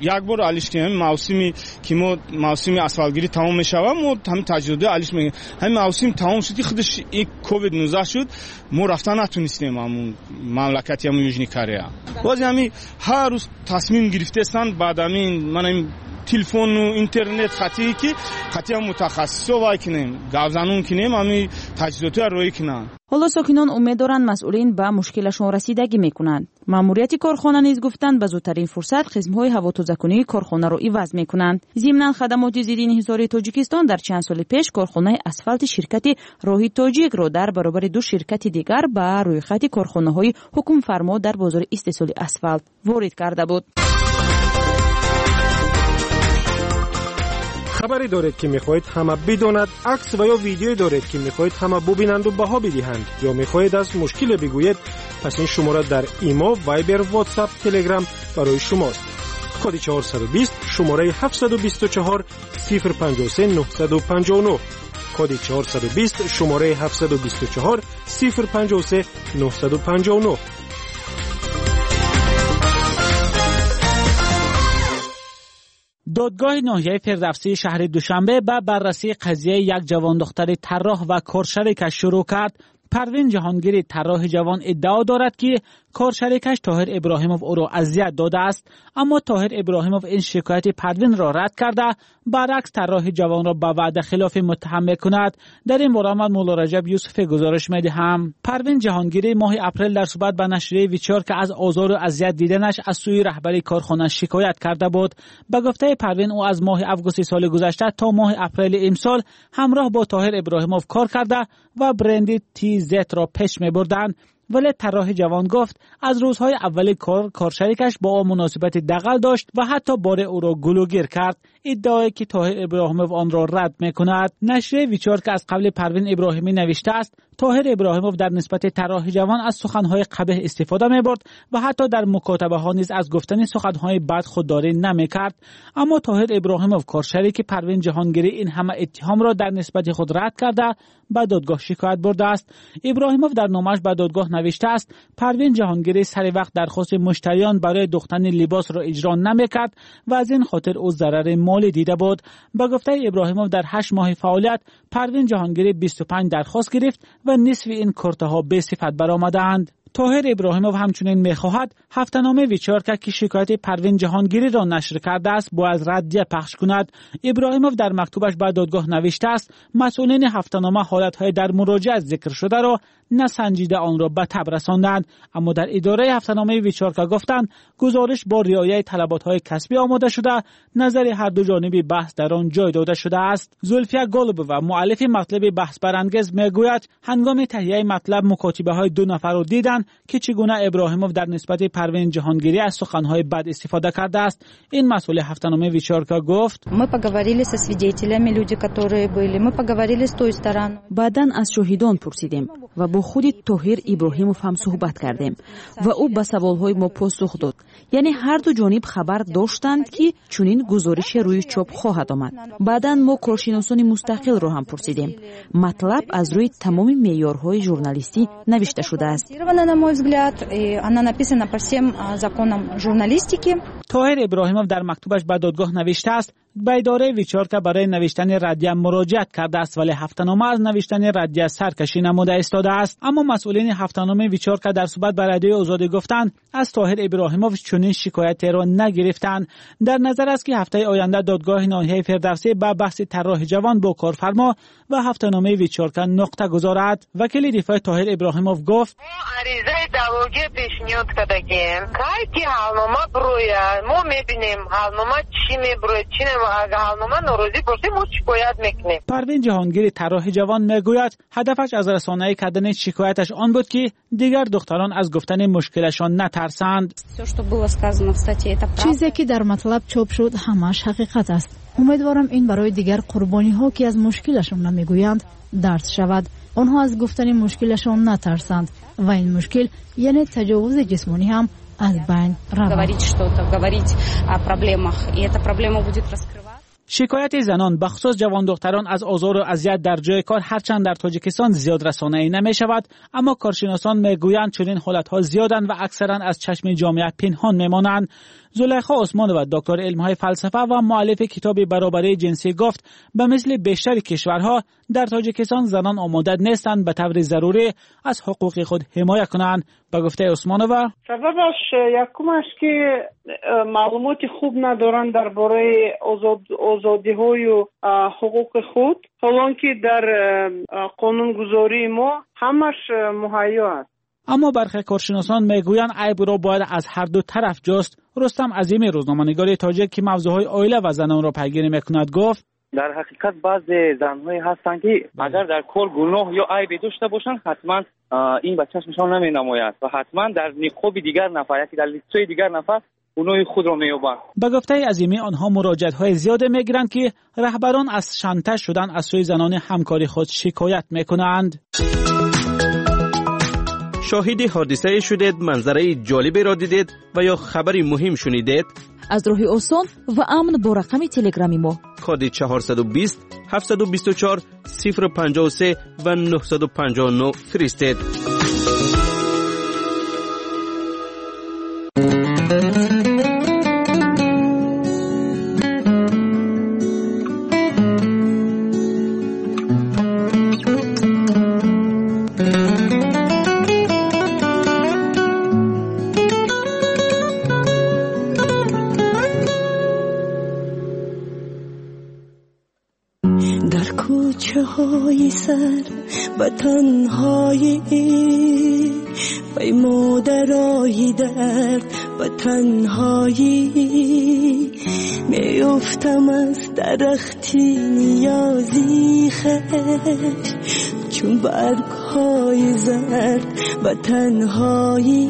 یک بار علیش که همین موسمی که ما موسمی اسفالگیری تمام میشه ما همین تجربه علیش میگه همین موسم تمام شد خودش یک کووید نوزده شد ما رفتن نتونستیم همون مملکتی همون یوژنی کره باز همین هر روز تصمیم گرفتهستند بعد همین من همین تلفن و اینترنت خطی که خطی هم متخصصا وای کنیم گاوزنون کنیم همین تجهیزات روی کنن. حالا ساکنان امید دارند مسئولین به مشکلشون رسیدگی میکنند. ماموریت کارخانه نیز گفتند به زودترین فرصت خدمت‌های هواتوزکنی کارخانه را عوض میکنند. ضمن خدمات ضد انحصاری تاجیکستان در چند سال پیش کارخانه اسفالت شرکت راهی تاجیک را در برابر دو شرکت دیگر به روی خط کارخانه‌های حکم فرما در بازار استیصال اسفالت وارد کرده بود. خبری دارید که میخواهید همه بداند، عکس و یا ویدیویی دارید که میخواهید همه ببینند و بها بدهند یا میخواهید از مشکل بگویید، پس این شماره در ایما، وایبر، واتساپ، تلگرام برای شماست. کد چهارصد و بیست شماره هفتصد و بیست و چهار صفر پنجاه و سه نهصد و پنجاه و نه کد چهارصد و بیست شماره هفتصد و بیست و چهار صفر پنجاه و سه نهصد و پنجاه و نه. دادگاه ناحیه فردوسی شهر دوشنبه به بررسی قضیه یک جوان دختر طراح و کارشریکش شروع کرد. پروین جهانگیری طراح جوان ادعا دارد که کارشریکش طاهر ابراهیموف او را اذیت داده است، اما طاهر ابراهیموف این شکایت پروین را رد کرده، برعکس طراح جوان را به وعده خلاف متهم می‌کند. در این باره من مولا رجب یوسف گزارش می‌دهم. پروین جهانگیری ماه اپریل در صحبت با نشریه ویچار که از آزار و اذیت دیدنش از سوی رهبری کارخانه شکایت کرده بود. به گفته پروین او از ماه آگوست سال گذشته تا ماه اپریل امسال همراه با طاهر ابراهیموف کار کرده و برند تی زد را پیش می‌بردند. ولی طراح جوان گفت از روزهای اول کار کارشریکش با او مناسبت دغل داشت و حتی بار او را گلوگیر کرد. ادعای که طاهر ابراهیموف آن را رد می‌کند. نشریه ویچار که از قبل پروین ابراهیمی نوشته است طاهر ابراهیموف در نسبت طراح جوان از سخن‌های قبیح استفاده می‌برد و حتی در مکاتبه‌ها نیز از گفتن سخن‌های بد خودداری نمی‌کرد. اما طاهر ابراهیموف کارشریک پروین جهانگیری این همه اتهام را در نسبت خود رد کرده به دادگاه شکایت برده است. ابراهیموف در نامش به دادگاه نوشته است پروین جهانگیری سر وقت درخواست مشتریان برای دوختن لباس را اجرا نمی‌کرد و از این خاطر او ضرر مالی دیده بود. با گفته ابراهیموف در هشت ماه فعالیت پروین جهانگیری بیست و پنج درخواست گرفت و نصف این کارت‌ها به صفت برآمدند. طاهر ابراهیموف همچنین می‌خواهد هفته‌نامه ویچارکا که شکایت پروین جهانگیری را نشر کرده است با از ردیه پخش کند. ابراهیموف در مکتوبش به دادگاه نوشته است مسئولین هفته‌نامه حالت‌های در مراجعه ذکر شده را نسنجیده آن را به تب رساندند، اما در اداره هفته‌نامه ویچارکا گفتند گزارش با رعایت طلبات‌های کسبی آماده شده، نظر هر دو جانبی بحث در آن جای داده شده است. زلفیا گلب و مؤلف مطلب بحث برانگیز میگوید هنگام تهیه مطلب مکاتبه‌های دو نفر را دیدند که چگونه ابراهیموف در نسبت پروین جهانگیری از سخن‌های بد استفاده کرده است. این مسئول هفته‌نامه ویچارکا گفت ما поговорили со свидетелями, люди, которые были. Мы поговорили с той стороны. بعداً از شاهدان پرسیدیم و با خود طاهر ابراهیموف هم صحبت کردیم و او به سوال‌های ما پاسخ داد. یعنی هر دو جانب خبر داشتند که چنین گزارش روی چاپ خواهد آمد. بعداً ما کارشناسان مستقل را هم پرسیدیم. مطلب از روی تمام معیارهای ژورنالیستی نوشته شده است. мой взгляд, и она написана по всем законам журналистики. طاهر ابراهیموف در مکتوبش به دادگاه نوشته است به اداره ویچارکا برای نوشتن ردیه مراجعت کرده است ولی هفته‌نامه از نوشتن ردیه سرکشی نموده ایستاده است. اما مسئولین هفته‌نامه ویچارکا در صحبت با رادیوی آزادی گفتند از طاهر ابراهیموف چنین شکایتی را نگرفتند. در نظر است که هفته آینده دادگاه ناحیه فردوسی به بحث طراح جوان با کارفرما و هفته‌نامه ویچارکا نقطه گذارد. وکیل دفاع طاهر ابراهیموف گفت عریضه دعواگی پیشنهاد کردیم که حالنامه بروید ما میبینیم حالنامه چی میبروید چی نمیبروید اگر حالنامه ناراضی باشه ما شکایت میکنیم. پروین جهانگیری طراح جوان میگوید هدفش از رسانه‌ای کردن شکایتش آن بود که دیگر دختران از گفتن مشکلشان نترسند. چیزی که در مطلب چاپ شد همش حقیقت است. امیدوارم این برای دیگر قربانی ها که از مشکلشان نمیگویند درس شود. آنها از گفتن مشکلشان نترسند و این مشکل یعنی تجاوز جسمانی هم از بین رود. شکایت زنان بخصوص جوان دختران از آزار و اذیت در جای کار هرچند در تاجیکستان زیاد رسانه‌ای نمی شود، اما کارشناسان میگویند چنین حالت‌ها زیادند و اکثرا از چشم جامعه پنهان میمانند. زلیخا عثمان و دکتر علم‌های فلسفه و مؤلف کتاب برابری جنسی گفت به مثل بیشتر کشورها در تاجیکستان زنان آماده نیستند به طور ضروری از حقوق خود حمایت کنند. به گفته عثمانова سببش یکمش که معلومات خوب ندارن درباره آزاد آزادی‌های و حقوق خود، حالانکه در قانونگذاری ما همش مهیا است. اما برخی کارشناسان میگویند عیب را باید از هر دو طرف جست. رستم عظیمی روزنامه‌نگار تاجیک که موضوعهای عائله و زنان را پیگیری میکند گفت در حقیقت بعضی زن‌هایی هستند که اگر در کار گناه یا عیبی داشته باشند حتما این به چشمشان نمی‌نماید و حتما در نقاب دیگر نفر یا در لیست‌های دیگر نفر گناه خود را می‌یابند. به گفته عظیمی آنها مراجعت‌های زیاد می‌گیرند که رهبران از شانتاژ شدن از سوی زنان همکاری خود شکایت می‌کنند. شاهد حادثه شدید، منظره جالبی را دیدید و یا خبری مهم شنیدید؟ از راهی آسان و امن با رقم تلگرامی ما کد چهارصد و بیست هفتصد و بیست و چهار صفر پنجاه و سه و نهصد و پنجاه و نه فرستید. های سر به تنهایی پیما درای درد به تنهایی میافتم از درختی نیازی خش چون برگ های زرد به تنهایی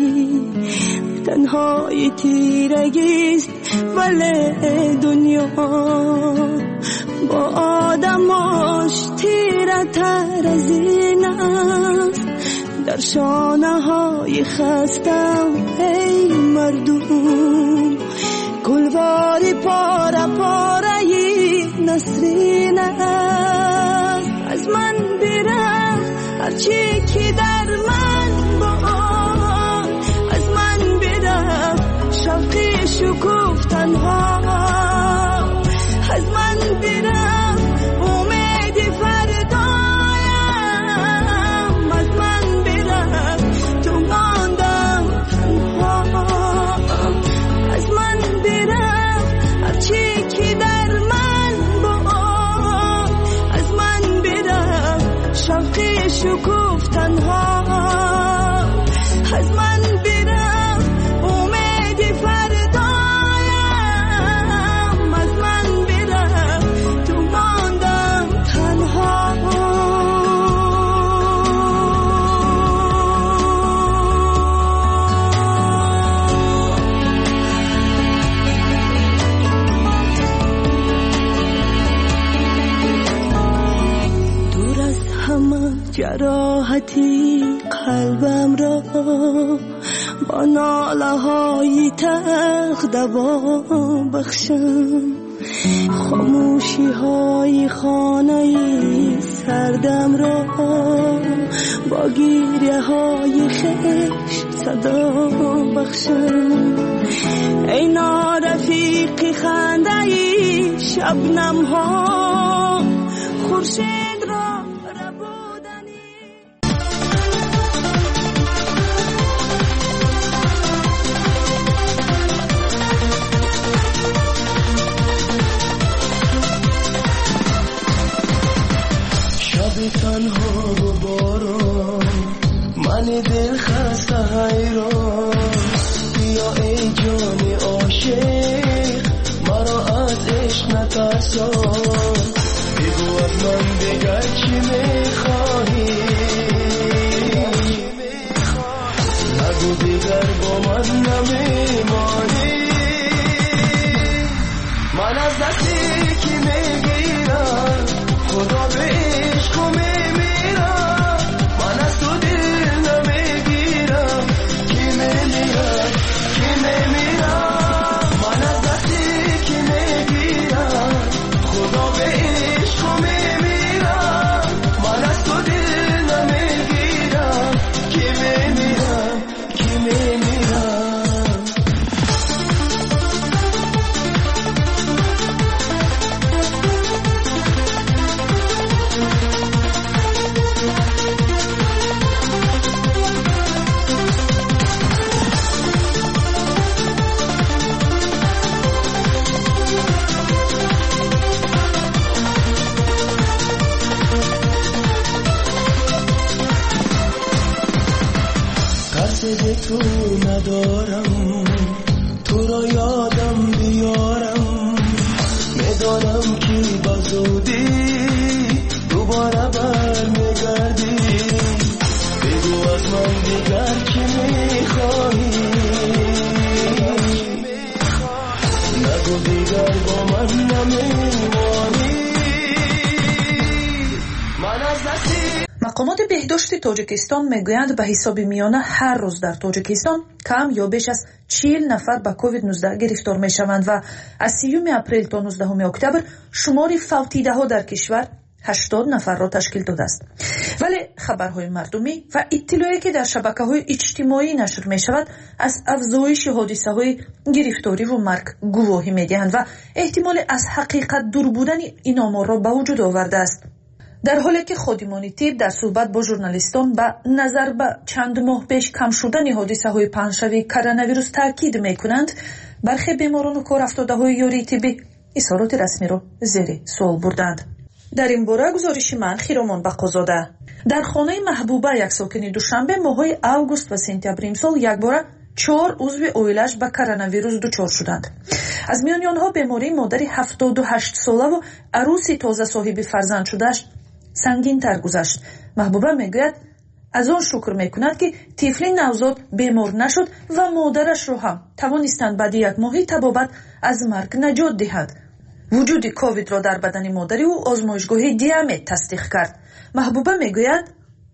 تنهایی تیرگیست ولی دنیا با آدماش تیره تر از این است. در شانه های خستم ای مردم گلواری پاره پاره نسرین است. از من بیره هرچی که در من با از من بیره شوقی شکوف تنها از من بیرم امید فردایم از من بیرم تو ماندم تنها از من بیرم هرچی که در من با از من بیرم شوقی شکوف تنها از من بیرم امید فردایم جراحتی قلبم را با ناله های تلخ دوا بخشم خاموشی های خانه سردم را با گیره های خشم صدا بخشم ای نارفیق خنده شبنم ها خورشید را تنها و باران من دل خسته حیران بیا ای جان عاشق مرا از عشق نترسان بگو از من دیگر چی میخواهی نگو دیگر با من نمیمانی من از دستی که میگیرم خدا به عشق و میمیرم من از تو دل نمیگیرم کی میمیرم کی میمیرم من از دستی که میگیرم خدا به عشق و میمیرم من از تو دل نمیگیرم کی میمیرم کی میمیرم تو ندارم، تو را یادم بیارم، میدانم که بزودی دوباره برمیگردی. بگو از من دیگر چی میخواهی، نگو دیگر با من نمیمانی. من از دستی مقامات بهداشت تاجیکستان میگویند به حساب میانه هر روز در تاجیکستان کم یا بیش از چهل نفر به کووید نوزده گرفتار میشوند و از سیوم اپریل تا نوزدهم اکتبر شمار فوتیده ها در کشور هشتاد نفر را تشکیل داده است. ولی خبرهای مردمی و اطلاعی که در شبکه‌های اجتماعی نشر می‌شود از افزایش حادثه‌های گرفتاری و مرگ گواهی می‌دهند و احتمال از حقیقت دور بودن این آمار را به وجود آورده است. در حالی که خادمان طب در صحبت با ژورنالیستان به نظر به چند ماه پیش کم شدن حادثه‌های پنجشنبه کرونا ویروس تاکید می‌کنند، برخی بیماران و کارافتاده‌های یاری طبی اظهارات رسمی را زیر سوال بردند. در این باره گزارش من خیرامان بقازاده. در خانه محبوبه یک ساکن دوشنبه ماهای اوگوست و سپتامبر امسال یک باره چهار عضو اویلش به کرونا ویروس دچار شدند. از میان آنها بیماری مادری هفتاد و هشت ساله و عروسی تازه صاحب فرزند شدهش سنگین تر گذشت. محبوبه میگوید از آن شکر میکند که طفل نوزاد بیمار نشد و مادرش را هم توانستند بعد یک ماهی تبابت از مرگ نجات دهد. وجود کووید را در بدن مادری او آزمایشگاه دیامت تصدیق کرد. محبوبه میگوید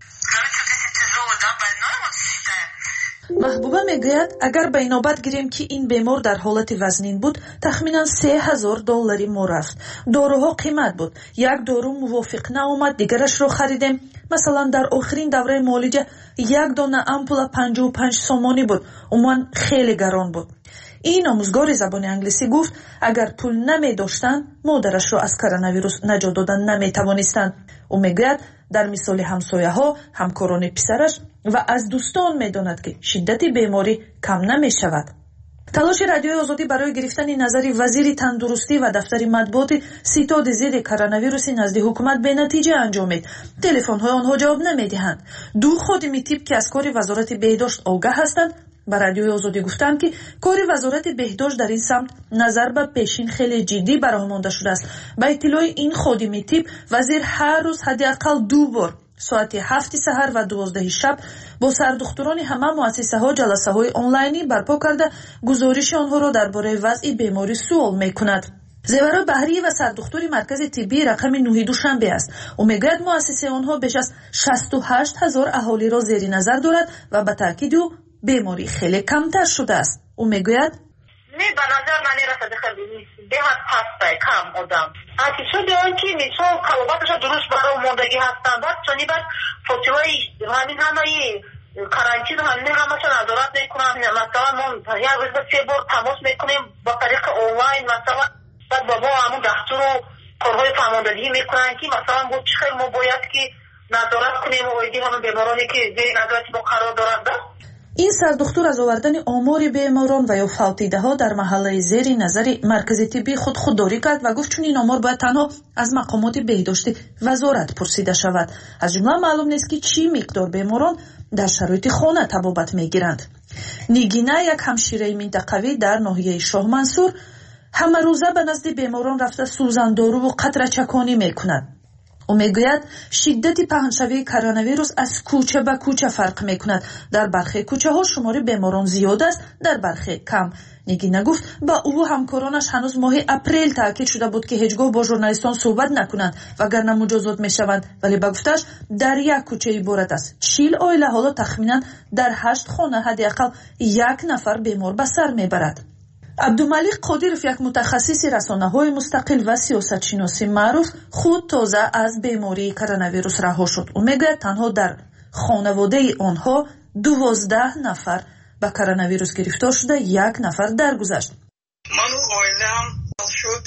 محبوبه میگوید اگر به نوبت گیریم که این بیمار در حالت وزنین بود، تخمینا سه هزار دلاری ما رفت. داروها قیمت بود. یک دارو موافق نآمد، دیگرش رو خریدیم. مثلا در آخرین دوره معالجه یک دانه امپول پنجاه و پنج سومانی بود. عموما خیلی گران بود. این آموزگار زبان انگلیسی گفت اگر پول نمی داشتن مادرش را از کرونا ویروس نجات دادن نمی توانستند. او میگوید در مثال همسایه ها، همکاران پسرش و از دوستان میداند که شدت بیماری کم نمی شود. تلاش رادیوی آزادی برای گرفتن نظر وزیر تندرستی و دفتر مطبوعات ستاد ضد کرونا ویروس نزد حکومت به نتیجه انجامید. تلفن های آنها جواب نمی دهند. دو خادم طب که از کار وزارت بهداشت آگاه هستند با رادیوی آزادی گفتند که کار وزارت بهداشت در این سمت نظر به پیشین خیلی جدی برآمده شده است. با اطلاع این خادم طب، وزیر هر روز حداقل دو بار ساعت هفت سحر و دوازده شب با سردختران همه مؤسسه ها جلسه های آنلاینی برپا کرده گزارش آنها را درباره وضع بیماری سوال می کند. زیورا بحری و سردختور مرکز طبی رقم نه دوشنبه است. او میگوید مؤسسه آنها بیش از شصت و هشت هزار اهالی را زیر نظر دارد و به تاکید او بیماری خیلی کمتر شده است. او میگوید نه به نظر من رسد خیلی به هر پسته کم آدم اکی شده آن که میشون کلاباتش درست برای موندگی هستن بعد چونی بعد فوتوهای همین همه کرانتین همین همه نظارت میکنن. مثلا ما یک روز سه بار تماس میکنیم با طریق آنلاین، مثلا بعد بابا همون دستور و کارهای فرماندهی میکنن که مثلا بود چه خیلی ما باید که نظارت کنیم و ایدی همون بیمارانی که زیر نظارت ما قرار دارند. این سردختور از آوردن آمار بیماران و یا فوتیده ها در محله زیر نظر مرکز طبی خود خودداری کرد و گفت چون این آمار باید تنها از مقامات بهداشت وزارت پرسیده شود. از جمله معلوم نیست که چی مقدار بیماران در شرایط خانه تبابت میگیرند. نیگینا یک همشیره منطقوی در ناحیه شاه منصور همه روزه به نزد بیماران رفته سوزن دارو و قطره چکانی میکند. او میگوید شدت پهنشوی کرونا ویروس از کوچه به کوچه فرق میکند. در برخی کوچه ها شمار بیماران زیاد است، در برخی کم. نگینا گفت با او و همکارانش هنوز ماه اپریل تاکید شده بود که هیچگاه با ژورنالیستان صحبت نکنند وگرنه مجازات میشوند، ولی با گفتش در یک کوچه عبارت است چهل عائله حالا تخمینا در هشت خانه حداقل یک نفر بیمار به سر میبرد. عبدالملیک قادیروف یک متخصص رسانه‌های مستقل و سیاستشناسی معروف خود تازه از بیماری کرونا ویروس رها شد. او میگه تنها در خانواده آنها دوازده نفر به کرونا ویروس گرفتار شده، یک نفر درگذشت. من و عائله‌ام شد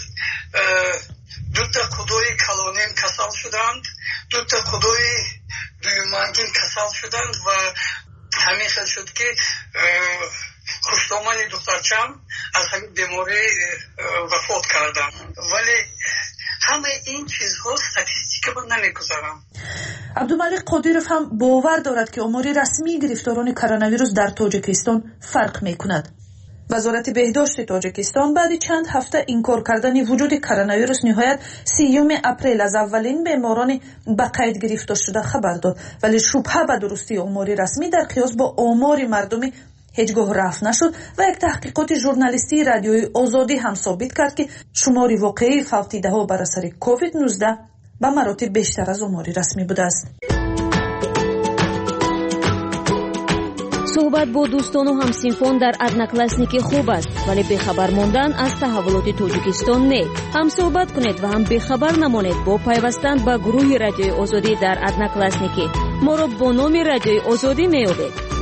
دو تا خدای کلانیم کسل شدند، دو تا خدای دویمانگین کسل شدند و همین خیلی شد که خوشتامانی دخترچم از همین بیماری وفات کردم. ولی همه این چیزها استاتیستیک من نمیگذارم. عبدالملک قادیرов هم باور دارد که آمار رسمی گرفتاران کرونا ویروس در تاجیکستان فرق میکند. وزارت بهداشت تاجیکستان بعد چند هفته انکار کردن وجود کرونا ویروس نهایت سیوم اپریل از اولین بیماران به قید گرفته شده خبر داد، ولی شبهه به درستی آمار رسمی در قیاس با آمار مردمی هیچگاه رفع نشد و یک تحقیقات ژورنالیستی رادیوی آزادی هم ثابت کرد که شمار واقعی فوت دیده ها بر اثر کووید نوزده به مراتب بیشتر از آمار رسمی بوده است. صحبت با دوستان و همسینفان در ادناکلاسنیکی خوب است، ولی بخبر ماندن از تحولات تاجیکستان نه. هم صحبت کنید و هم بخبر نمانید با پیوستن به گروه رادیوی آزادی در ادناکلاسنیکی. ما را با نام رادیوی آزادی میابید.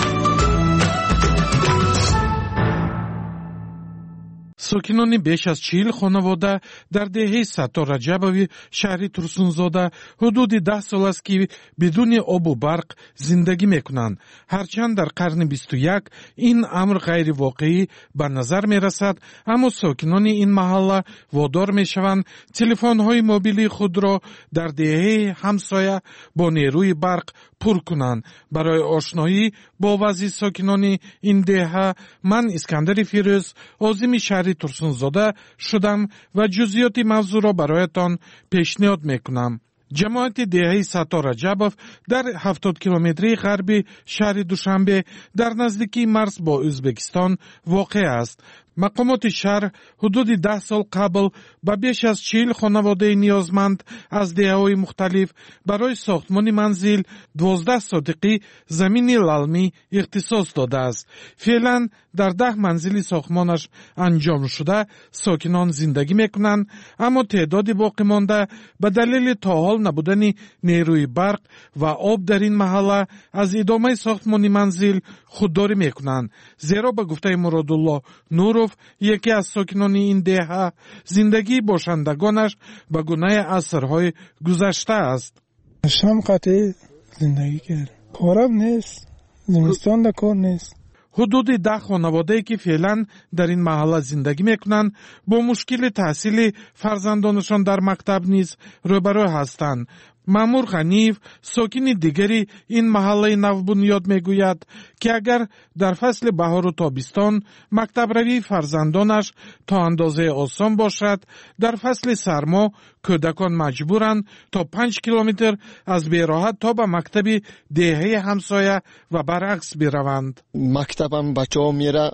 ساکنان بیش از چهل خانواده در دهه ستار رجبوی شهری ترسونزاده حدود ده سال است که بدون آب و برق زندگی میکنند. هرچند در قرن بیست و یک این امر غیر واقعی به نظر می رسد، اما ساکنان این محله وادار می شوند تلفن های موبیلی خود را در دهه همسایه با نیروی برق پر کنند. برای آشنایی با وضع ساکنان این دهه من اسکندر فیروز عازم شهری ترسونزاده شدم و جزئیات موضوع را برایتان پیشنهاد میکنم. جماعت دهه ستار رجبوف در هفتاد کیلومتری غربی شهر دوشنبه در نزدیکی مرز با ازبکستان واقع است. مقامات شهر حدود ده سال قبل به بیش از چهل خانواده نیازمند از دهه‌های مختلف برای ساختمان منزل دوازده صدقی زمین للمی اختصاص داده است. فعلا در ده منزل ساختمانش انجام شده ساکنان زندگی میکنند، اما تعداد باقی مانده به دلیل تا حال نبودن نیروی برق و آب در این محله از ادامه ساختمان منزل خودداری میکنند. زیرا به گفته مرادالله نورو یکی از ساکنان این دهه زندگی باشندگانش به گونه عصرهای گذشته است. شام قطعی زندگی کرد. کارم نیست. زمستان در کار نیست. حدود ده خانواده که فعلا در این محله زندگی میکنند با مشکل تحصیل فرزندانشان در مکتب نیز روبرو هستند. مامور غنیف ساکن دیگری این محله نوبنیاد میگوید که اگر در فصل بهار و تابستان مکتب روی فرزندانش تا اندازه آسان باشد، در فصل سرما کودکان مجبورند تا پنج کیلومتر از بیراحت تا به مکتب دهه همسایه و برعکس بروند. مکتبم بچه ها میره،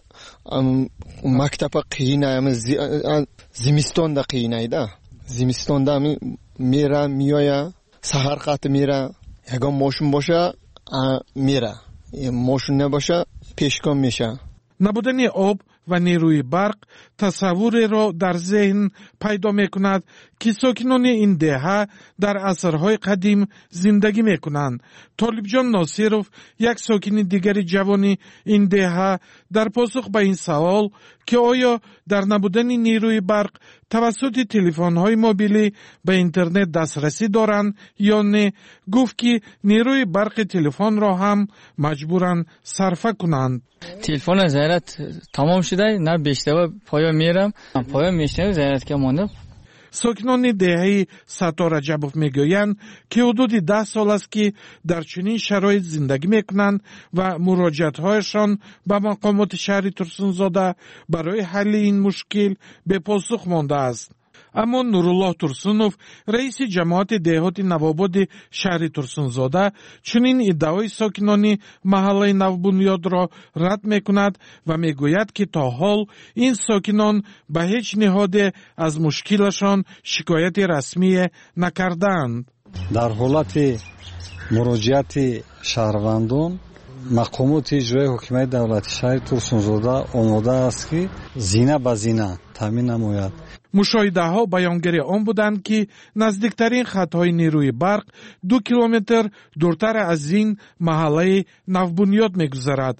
مکتب قینه، زمستان ده قینه ده، زمستان ده میره میایه، سهر قط میره، یکم ماشون باشه میره، ماشون نباشه پیشگام میشه. نبودن آب و نیروی برق تصوری را در ذهن پیدا میکند که ساکنان این دهه در عصرهای قدیم زندگی میکنند. طالب جان ناصیروف یک ساکن دیگر جوانی این دهه در پاسخ به این سوال که آیا در نبودن نیروی برق توسط تلفن‌های موبیلی به اینترنت دسترسی دارند یا نه، گفت که نیروی برق تلفن را هم مجبورند صرفه کنند. تلفن زیرت تمام شده، نه بیشتر پایا میرم، پایا میشنم زیرت که مونده. ساکنان دهه ستار رجبوف میگویند که حدود ده سال است که در چنین شرایط زندگی میکنند و مراجعت‌هایشان به مقامات شهر ترسونزاده برای حل این مشکل به پاسخ مانده است. اما نورالله ترسونوف رئیس جماعت دهات نوآباد شهر ترسونزاده چنین ادعای ساکنان محله نوبنیاد را رد میکند و میگوید که تا حال این ساکنان به هیچ نهاد از مشکلشان شکایت رسمی نکردند. در حالت مراجعت شهروندان مقامات اجرایی حکومت دولت شهر ترسونزاده آماده است که زینه به زینه تامین نماید. مشاهده ها بیانگر آن بودند که نزدیکترین خطهای نیروی برق دو کیلومتر دورتر از این محله نوبنیاد میگذرد.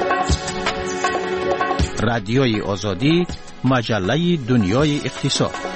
رادیوی آزادی، مجله دنیای اقتصاد.